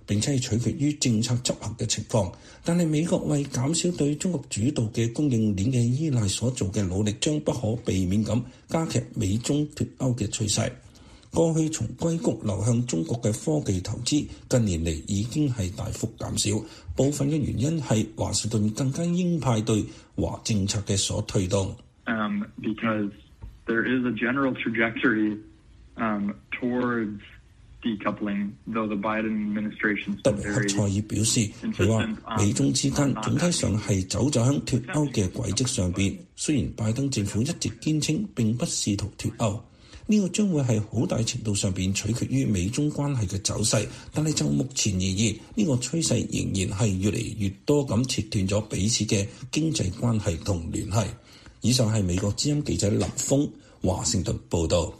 並且係取決於政策執行嘅情況。但係美國為減少對中國主導嘅供應鏈嘅依賴所做嘅努力，將不可避免咁加劇美中脫歐嘅趨勢。過去從硅谷流向中國嘅科技投資，近年嚟已經係大幅減少。部分嘅原因係華盛頓更加鷹派對華政策嘅所推動。 Because there is a general trajectory towards decoupling, though the Biden administration. 特雷克塞爾表示，佢話美中之間總體上係走在向脫歐嘅軌跡上邊。雖然拜登政府一直堅稱並不試圖脫歐。呢個將會係好大程度上邊取決於美中關係嘅走勢，但係就目前而言，呢個趨勢仍然係越嚟越多咁切斷咗彼此嘅經濟關係同聯繫。以上係美國之音記者林峰華盛頓報導。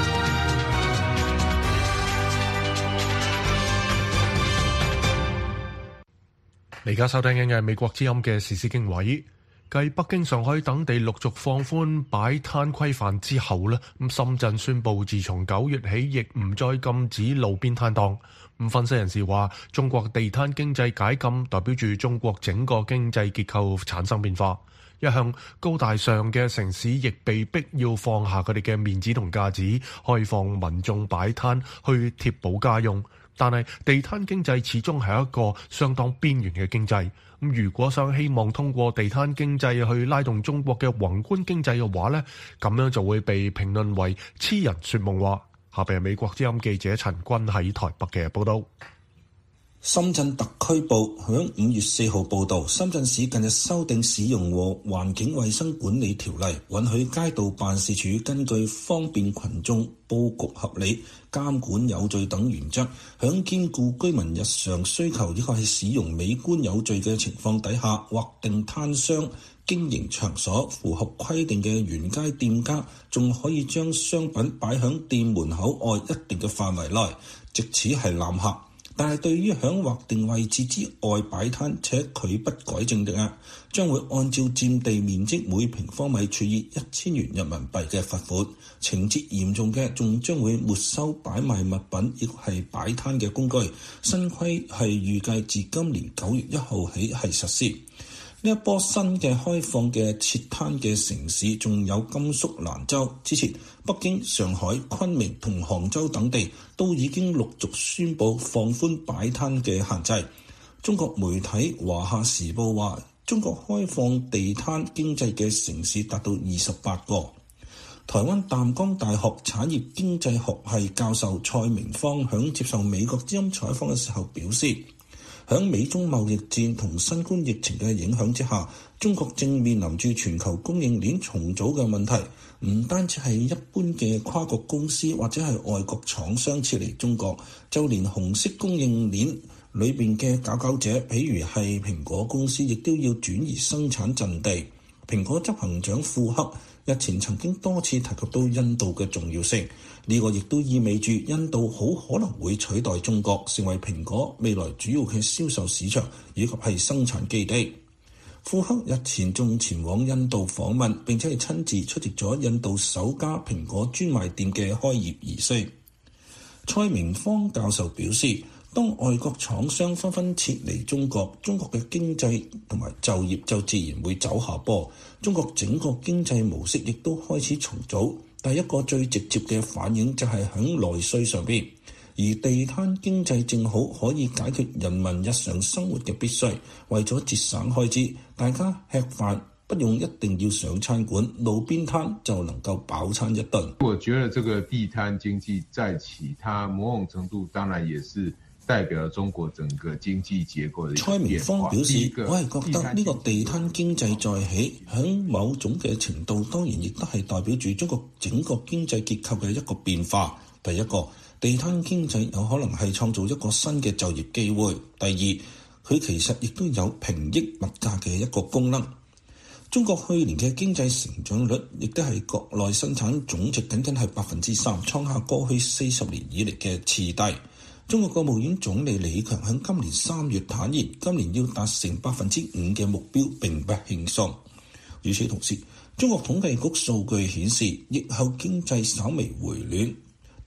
你而家收聽緊嘅係美國之音嘅時事經緯。繼北京、上海等地陸續放寬擺攤規範之後呢，深圳宣布自從9月起亦唔再禁止路邊攤檔。分析人士話，中國地攤經濟解禁代表住中國整個經濟結構產生變化。一向高大上嘅城市亦被逼要放下佢哋嘅面子同架子，開放民眾擺攤去貼補家用。但係地攤經濟始終係一個相當邊緣嘅經濟。如果想希望通過地攤經濟去拉動中國嘅宏觀經濟嘅話呢，咁樣就會被評論為痴人說夢話。下邊係美國之音記者陳君喺台北嘅報道。 深圳特區報響5月4號報導，深圳市近日修訂使用和環境衛生管理條例，允許街道辦事處根據方便群眾、佈局合理、監管有序等原則，響兼顧居民日常需求以及係使用美觀有序嘅情況底下，劃定攤商經營場所符合規定嘅沿街店家，仲可以將商品擺響店門口外一定嘅範圍內，藉此係攬客。但係對於響劃定位置之外擺攤且拒不改正的將會按照佔地面積每平方米處以1000元人民幣嘅罰款，情節嚴重嘅仲將會沒收擺賣物品亦係擺攤嘅工具。新規係預計自今年9月1號起係實施。呢一波新嘅開放嘅設攤嘅城市仲有甘肅蘭州，之前北京、上海、昆明同杭州等地都已經陸續宣布放寬擺攤嘅限制。中國媒體華夏時報話，中國開放地攤經濟嘅城市達到28個。台灣淡江大學產業經濟學系教授蔡明芳響接受美國之音採訪嘅時候表示，響美中貿易戰同新冠疫情嘅影響之下，中國正面臨住全球供應鏈重組嘅問題。唔單止係一般嘅跨國公司或者係外國廠商撤離中國，就連紅色供應鏈裏邊嘅佼者，譬如係蘋果公司，亦都要轉移生產陣地。蘋果執行長庫克日前曾經多次提及到印度嘅重要性，呢個亦都意味住印度好可能會取代中國，成為蘋果未來主要嘅銷售市場以及係生產基地。庫克日前仲前往印度訪問，並且係親自出席咗印度首家蘋果專賣店嘅開業儀式。蔡明芳教授表示，當外國廠商紛紛撤離中國，中國嘅經濟同埋就業就自然會走下坡，中國整個經濟模式亦都開始重組。第一個最直接嘅反應就係響內需上邊，而地攤經濟正好可以解決人民日常生活嘅必須，為咗節省開支，大家吃飯不用一定要上餐館，路邊攤就能夠飽餐一頓。 我覺得這個地攤經濟再起，它某種程度當然也是代表了中國整個經濟結構的一個變化。蔡明芳表示，我係覺得呢個地攤經濟再起，喺某種嘅程度當然亦都係代表住中國整個經濟結構嘅一個變化。第一個，地攤經濟有可能係創造一個新嘅就業機會。第二，佢其實亦都有平抑物價嘅一個功能。中國去年嘅經濟成長率亦都係國內生產總值僅僅係3%，創下過去40年以嚟嘅次低。中國國務院總理李強喺今年3月坦言，今年要達成5%嘅目標並不輕鬆。與此同時，中國統計局數據顯示，疫後經濟稍微回暖，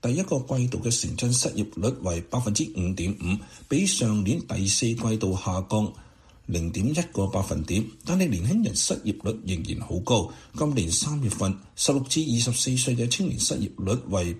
第一個季度嘅城鎮失業率為 5.5%， 比上年第四季度下降0.1個百分點，但係年輕人失業率仍然好高。今年3月份16至24歲嘅青年失業率為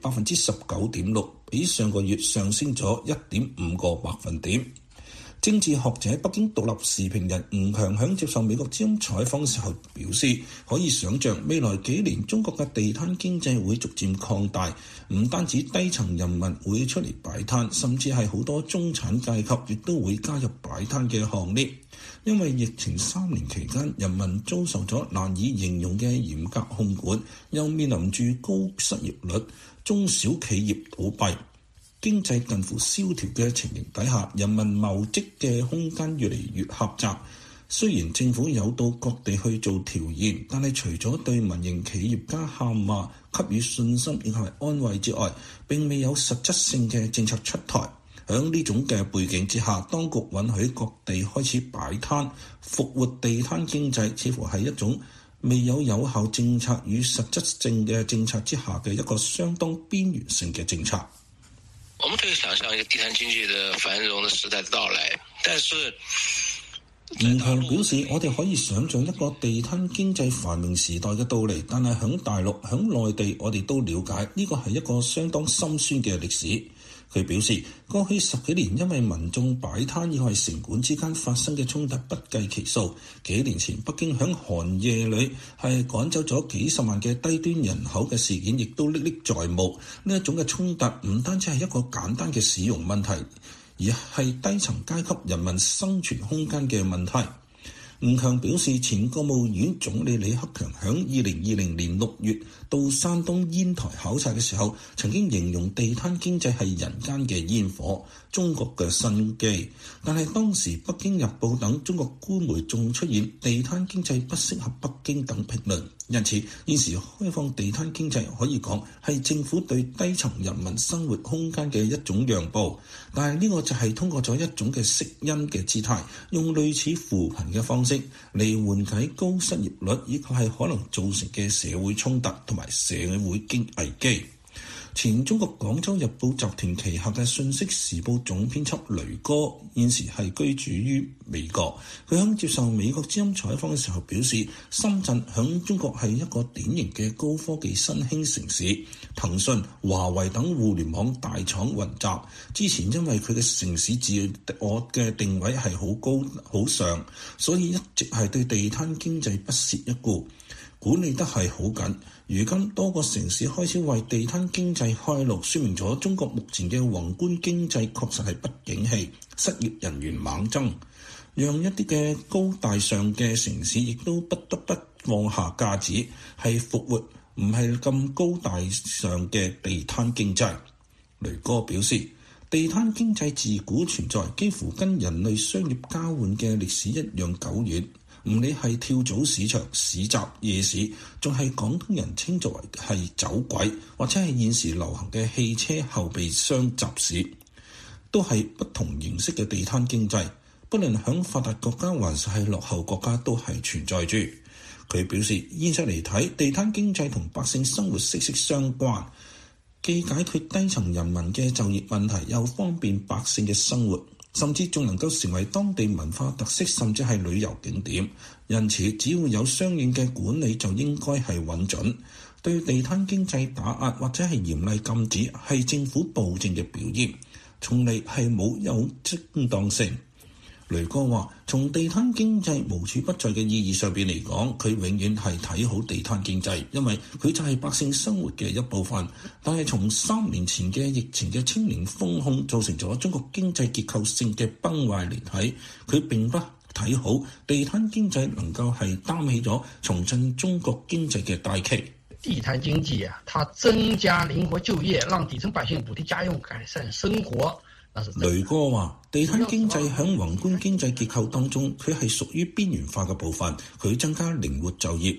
19.6%， 比上個月上升咗 1.5個百分點。政治學者北京獨立時評人吳強響接受美國之音採訪時候表示，可以想像未來幾年中國嘅地攤經濟會逐漸擴大，唔單止低層人民會出嚟擺攤，甚至係好多中產階級亦都會加入擺攤嘅行列。因為疫情3年期間，人民遭受咗難以形容嘅嚴格控管，又面臨住高失業率，中小企業倒閉，經濟近乎蕭條嘅情形底下，人民謀職嘅空間越嚟越狹窄。雖然政府有到各地去做調研，但係除咗對民營企業家喊話、給予信心以及安慰之外，並未有實質性嘅政策出台。喺呢種嘅背景之下，當局允許各地開始擺攤，復活地攤經濟，似乎係一種未有有效政策與實質性嘅政策之下嘅一個相當邊緣性嘅政策。 我們可以想象一個地攤經濟的繁榮的時代的到來，但是吳強表示，我哋可以想象一個地攤經濟繁榮時代嘅到嚟，但係響大陸、響內地，我哋都了解呢個係一個相當心酸嘅歷史。佢表示，過去10幾年因為民眾擺攤以及城管之間發生嘅衝突不計其數。幾年前北京響寒夜裏係趕走咗幾十萬嘅低端人口嘅事件，亦都歷歷在目。呢一種嘅衝突唔單止係一個簡單嘅使用問題，而係低層階級人民生存空間嘅問題。吳強表示，前國務院總理李克強響2020年6月到山東煙台考察嘅時候，曾經形容地攤經濟係人間嘅煙火，中國嘅新機。但係當時北京日報等中國官媒仲出現地攤經濟不適合北京等評論。因此現時開放地攤經濟可以講係政府對低層人民生活空間嘅一種讓步，但係呢個就係通過咗一種嘅適因嘅姿態，用類似扶貧嘅方式嚟緩解高失業率，以及係可能造成嘅社會衝突同埋社會經濟危機。前中國廣州日報集團旗下嘅信息時報總編輯雷哥現時係居住於美國，佢響接受美國之音採訪嘅時候表示，深圳響中國係一個典型嘅高科技新興城市，騰訊、華為等互聯網大廠雲集。之前因為佢嘅城市自我嘅定位係好高好上，所以一直係對地攤經濟不屑一顧，管理得係好緊。如今多個城市開始為地攤經濟開路，說明咗中國目前嘅宏觀經濟確實係不景氣，失業人員猛增，讓一啲嘅高大上嘅城市亦都不得不放下架子，係復活唔係咁高大上嘅地攤經濟。雷哥表示，地攤經濟自古存在，幾乎跟人類商業交換嘅歷史一樣久遠。唔理係跳蚤市場、市集、夜市，仲係廣東人稱作為係走鬼，或者係現時流行嘅汽車後備箱集市，都係不同形式嘅地攤經濟。不論響發達國家還是係落後國家，都係存在住。佢表示，現實嚟睇，地攤經濟同百姓生活息息相關，既解決低層人民嘅就業問題，又方便百姓嘅生活，甚至仲能夠成為當地文化特色，甚至係旅遊景點。因此，只要有相應嘅管理，就應該係穩準。對地攤經濟打壓或者係嚴厲禁止，係政府暴政嘅表現，從嚟係冇有正當性。雷哥話，從地攤經濟無處不在嘅意義上邊嚟講，佢永遠係睇好地攤經濟，因為佢就係百姓生活嘅一部分。但係從3年前嘅疫情嘅清零封控造成咗中國經濟結構性嘅崩壞嚟睇，佢並不睇好地攤經濟能夠係擔起咗重振中國經濟嘅大旗。 地攤經濟啊，它增加靈活就業，讓底層百姓補貼家用，改善生活。 雷哥話，地攤經濟喺宏觀經濟結構當中，佢係屬於邊緣化嘅部分，佢增加靈活就業，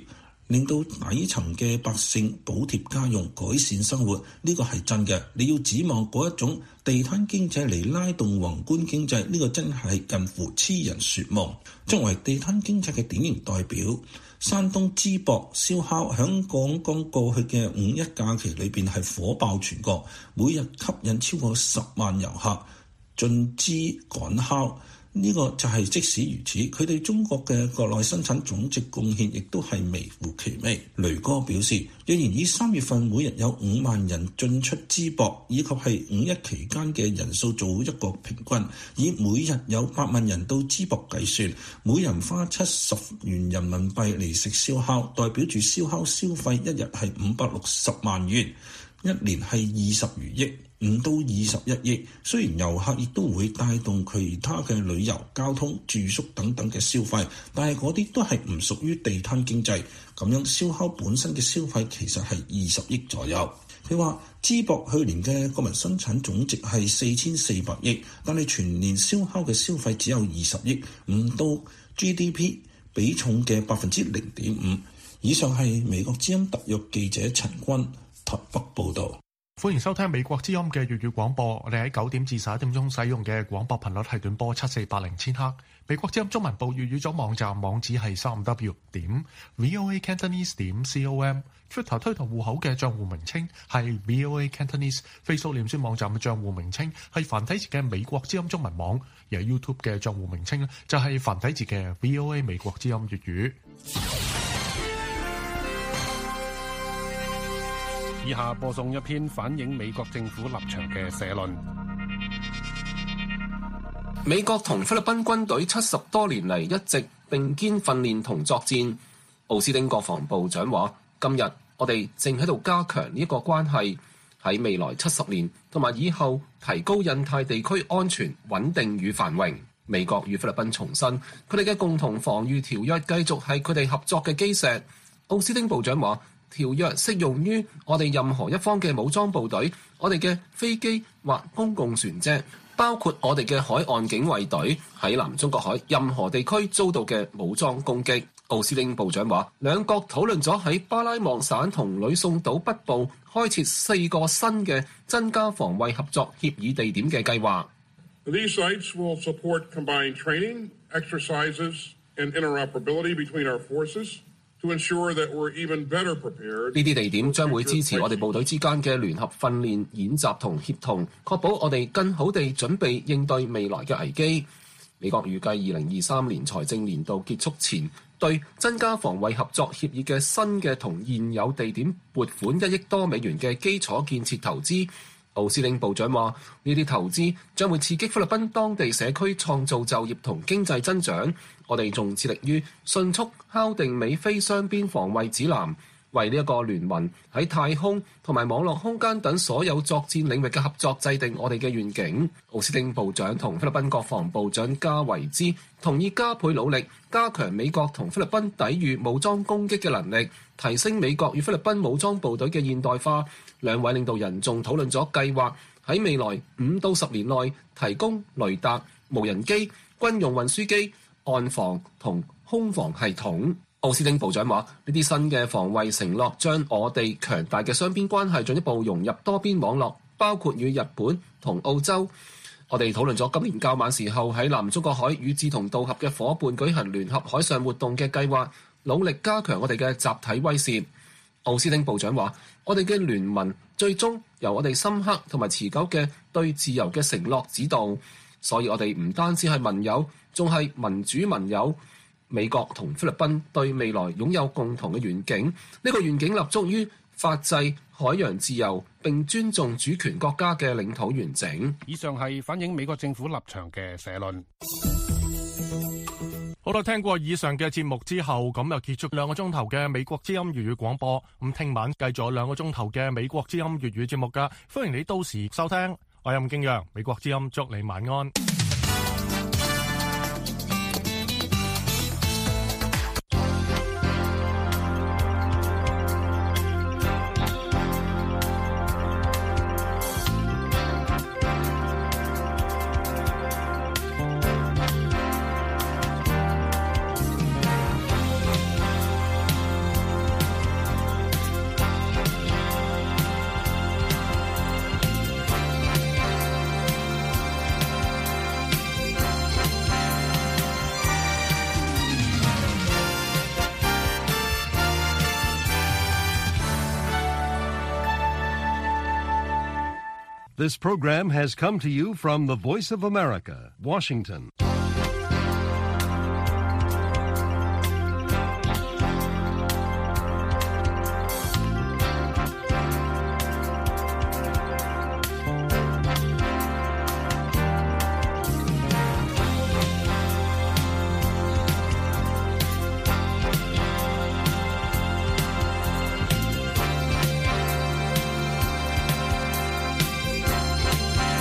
令到底層嘅百姓補貼家用、改善生活，呢個係真嘅。你要指望嗰一種地攤經濟嚟拉動宏觀經濟，呢個真係近乎痴人說夢。作為地攤經濟嘅典型代表，山東淄博燒烤響剛剛過去嘅五一假期裏邊係火爆全國，每日吸引超過10萬遊客進淄趕烤。呢個就係即使如此，佢哋中國嘅國內生產總值貢獻亦都係微乎其微。雷哥表示，若然以3月份每日有5萬人進出淄博，以及係五一期間嘅人數做一個平均，以每日有8萬人到淄博計算，每人花70元人民幣嚟食燒烤，代表住燒烤消費一日係560萬元，一年係20餘億。5到21億，雖然遊客亦都會帶動其他嘅旅遊、交通、住宿等等嘅消費，但係嗰啲都係唔屬於地攤經濟。咁樣燒烤本身嘅消費其實係20億左右。佢話淄博去年嘅國民生產總值係4400億，但係全年燒烤嘅消費只有20億，唔到 GDP 比重嘅0.5%。以上係美國之音特約記者陳君台北報導。 歡迎收聽美國之音嘅粵語廣播。我哋喺9點至11點鐘使用嘅廣播頻率係短波7480千赫。美國之音中文部粵語組網站網址係3w.voacantonese.com。Twitter 推特戶口嘅賬戶名稱係 VOA Cantonese。Facebook 臉書網站嘅賬戶名稱係繁體字嘅美國之音中文網。而 YouTube 嘅賬戶名稱呢就係繁體字嘅 VOA 美國之音粵語。 以下播送一篇反映美國政府立場嘅社論。 美國同菲律賓軍隊70多年嚟一直並肩訓練同作戰。奧斯汀國防部長話：今日我哋正喺度加強呢一個關係，喺未來70年同埋以後提高印太地區安全、穩定與繁榮。美國與菲律賓重申佢哋嘅共同防禦條約繼續係佢哋合作嘅基石。奧斯汀部長話：條約適用於我哋任何一方嘅武裝部隊，我哋嘅飛機或公共船隻，包括我哋嘅海岸警衛隊喺南中國海任何地區遭到嘅武裝攻擊。奧斯汀部長話，兩國討論咗喺巴拉望省同呂宋島北部開設4個新嘅增加防衛合作協議地點嘅計劃。 These sites will support combined training, exercises, and interoperability between our forces. 呢啲地點將會支持我哋部隊之間嘅聯合訓練、演習同協同，確保我哋更好地準備應對未來嘅危機。美國預計2023年財政年度結束前，對增加防衛合作協議嘅新嘅同現有地點撥款1億多美元嘅基礎建設投資。奧斯汀部長話：呢啲投資將會刺激菲律賓當地社區創造就業同經濟增長。我哋仲致力於迅速敲定美菲雙邊防衛指南，為呢一個聯盟喺太空同埋網絡空間等所有作戰領域嘅合作制定我哋嘅願景。奧斯汀部長同菲律賓國防部長加維茲同意加倍努力，加強美國同菲律賓抵禦武裝攻擊嘅能力，提升美國與菲律賓武裝部隊嘅現代化。兩位領導人仲討論咗計劃喺未來5到10年內提供雷達、無人機、軍用運輸機、岸防同空防系統。奧斯汀部長話：呢啲新嘅防衛承諾將我哋強大嘅雙邊關係進一步融入多邊網絡，包括與日本同澳洲。我哋討論咗今年較晚時候喺南中國海與志同道合嘅伙伴舉行聯合海上活動嘅計劃，努力加強我哋嘅集體威懾。奧斯汀部長話：我哋嘅聯盟最終由我哋深刻同埋持久嘅對自由嘅承諾指導，所以我哋唔單止係盟友，仲係民主盟友。美國同菲律賓對未來擁有共同嘅願景，呢個願景立足於法制、海洋自由，並尊重主權國家嘅領土完整。 以上係反映美國政府立場嘅社論。 好啦，聽過以上嘅節目之後，咁又結束2個鐘頭嘅美國之音粵語廣播。咁聽晚繼續2個鐘頭嘅美國之音粵語節目噶，歡迎你到時收聽。我係吳敬陽，美國之音祝你晚安。 This program has come to you from the Voice of America, Washington.